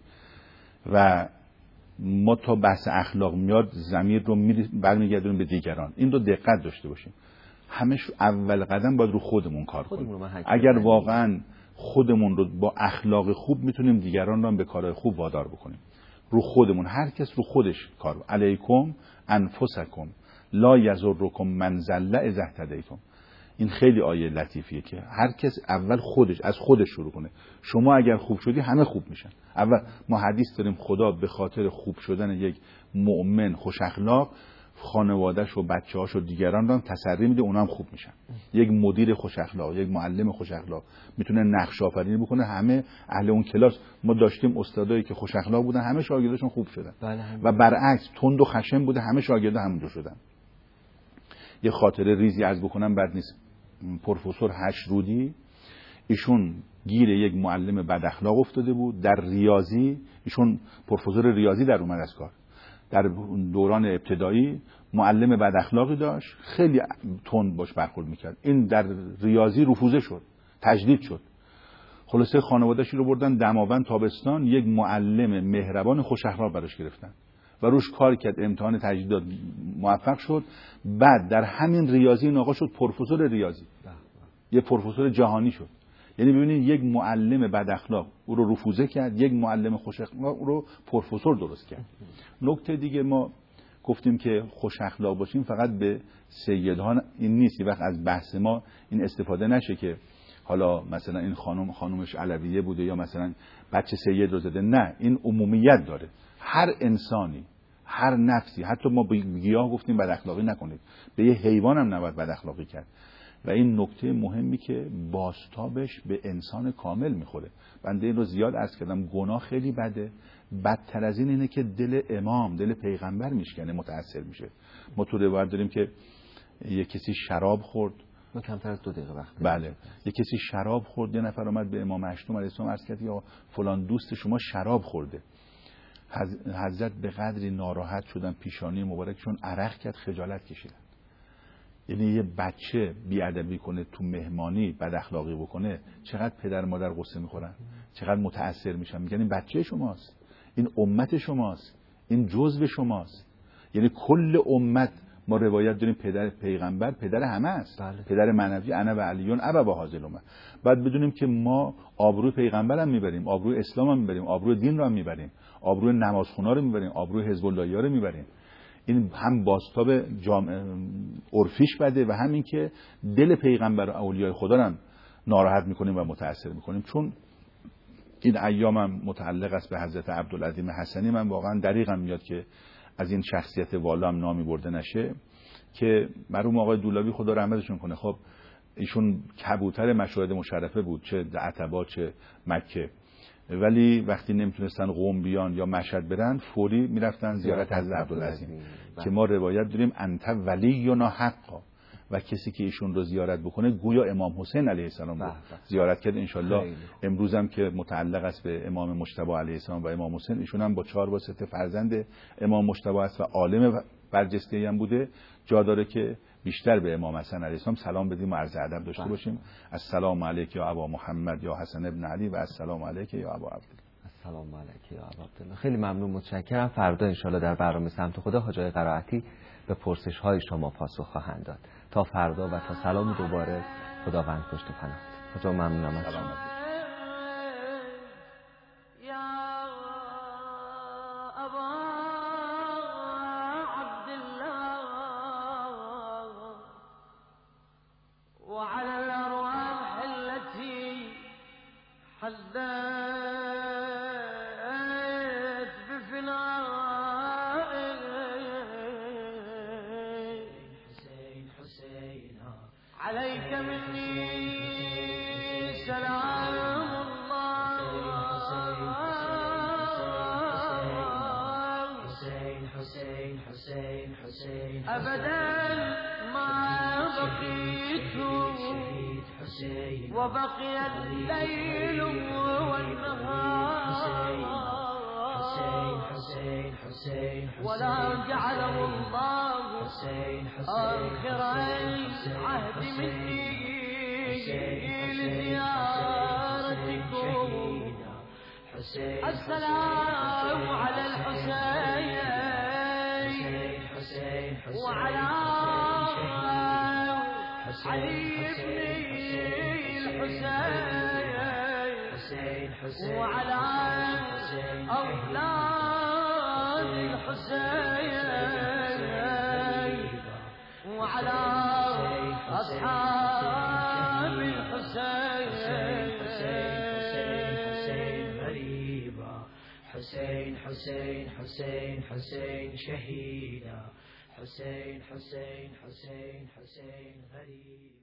و ما تا بحث اخلاق میاد ضمیر رو برمیگردونیم به دیگران. این رو دقت داشته باشیم. همش اول قدم باید رو خودمون کار کنیم. اگر واقعا خودمون رو با اخلاق خوب میتونیم دیگران رو به کارهای خوب وادار بکنیم. رو خودمون، هر کس رو خودش کار. علیکم انفسکم لا یضرکم من ضل اذا اهتدیتم. این خیلی آیه لطیفیه که هر کس اول خودش از خودش شروع کنه. شما اگر خوب شدی همه خوب میشن. اول ما حدیث داریم خدا به خاطر خوب شدن یک مؤمن خوش اخلاق خانواده‌اش و بچه‌هاش و دیگران رو تسری میده، اونها هم خوب میشن. یک مدیر خوش اخلاق، یک معلم خوش اخلاق میتونه نقش آفرینی بکنه، همه اهل اون کلاس. ما داشتیم استادایی که خوش اخلاق بودن همه شاگرداشون خوب شدن. و برعکس تند و خشن بوده همه شاگردا همونجور شدن. یه خاطره ریزی از بکنم بد نیست. پروفسور هشرودی ایشون گیر یک معلم بد اخلاق افتاده بود در ریاضی. ایشون پروفسور ریاضی در اومد از کار. در دوران ابتدایی معلم بد اخلاقی داشت، خیلی تند باش برخورد میکرد. این در ریاضی رفوزه شد، تجدید شد. خلاصه خانواده‌اش رو بردن دماوند تابستان، یک معلم مهربان خوش اخلاق براش گرفتن و روش کار کرد، امتحان تجدید داد، موفق شد. بعد در همین ریاضی این آقا شد پروفسور ریاضی، یه پروفسور جهانی شد. یعنی ببینید یک معلم بد اخلاق او رو رفوزه کرد، یک معلم خوش اخلاق او رو پروفسور درست کرد. نکته دیگه ما گفتیم که خوش اخلاق باشیم فقط به سیدها این نیست. وقت از بحث ما این استفاده نشه که حالا مثلا این خانم خانومش علویه بوده یا مثلا بچه سید رو زده. نه، این عمومیت داره. هر انسانی، هر نفسی، حتی ما به گیاه گفتیم بد اخلاقی نکنید، به یه حیوان هم نباید بد اخلاقی کرد. و این نکته مهمی که بازتابش به انسان کامل میخوره. بنده این رو زیاد عرض کردم، گناه خیلی بده. بدتر از این اینه که دل امام، دل پیغمبر میشکنه، متأثر میشه. ما تو روایت داریم که یه کسی شراب خورد، ما کمتر از دو دقیقه وقت داریم. بله، یه کسی شراب خورد، یه نفر اومد به امام هشتم علیه السلام عرض کرد یا فلان دوست شما شراب خورده. حضرت به قدری ناراحت شدن، پیشانی مبارکشون عرق کرد، خجالت کشیدن. یعنی یه بچه بیادبی کنه تو مهمانی، بد اخلاقی بکنه، چقدر پدر مادر غصه میخورن، چقدر متأثر میشن. میگن این بچه شماست، این امت شماست، این جزو شماست. یعنی کل امت، ما روایت داریم پدر پیغمبر پدر همه است. بله. پدر معنوی انا و علیون ابا با هذه الامه. بعد بدونیم که ما آبروی پیغمبر هم میبریم، آبروی اسلام هم میبریم، آبروی دین رو هم میبریم، آبروی نمازخونا رو میبریم، آبروی حزب اللهیا رو میبریم. این هم بازتاب جامعه عرفیش بده و همین که دل پیغمبر و اولیای خدا رو ناراحت میکنیم و متأثر میکنیم. چون این ایامم متعلق است به حضرت عبدالعظیم حسنی. من واقعا دریغم میاد که از این شخصیت والا هم نامی برده نشه که مرحوم آقای دولابی خدا رحمتشون کنه، خب ایشون کبوتر مشاهد مشرفه بود، چه عتبات چه مکه، ولی وقتی نمیتونستن قم بیان یا مشهد برن فوری میرفتن زیارت حضرت عبدالعظیم که ما روایت داریم انت ولینا حقا، و کسی که ایشون رو زیارت بکنه گویا امام حسین علیه السلام رو زیارت کرد. انشالله امروز هم که متعلق است به امام مجتبی علیه السلام و امام حسین، ایشون هم با چهار واسطه فرزند امام مجتبی است و عالم برجسته هم بوده، جا داره که بیشتر به امام حسن علیه السلام سلام بدیم و عرض ادب داشته باشیم. السلام علیک یا ابا محمد یا حسن ابن علی و السلام علیک یا ابا عبدالله. السلام علیک یا ابا عبدالله. خیلی ممنون، متشکرم. فردا انشالله در برنامه سمت خدا حاج آقای قرائتی به پرسش های شما پاسخ خواهند داد. تا فردا و تا سلام دوباره، خداوند پشت و پناهت. خدا ممنونم از شما. عليك مني سلام الله حسين حسين حسين حسين أبدا ما بقيت وبقي الليل والنهار ولا جعله الله آخر العهد مني لزيارتكم. السلام على الحسين وعلى علي بن الحسين وعلى أولاد الحسين وعلى أصحاب الحسين. حسين حسين حسين حسين شهيدا، حسين حسين حسين حسين غريب.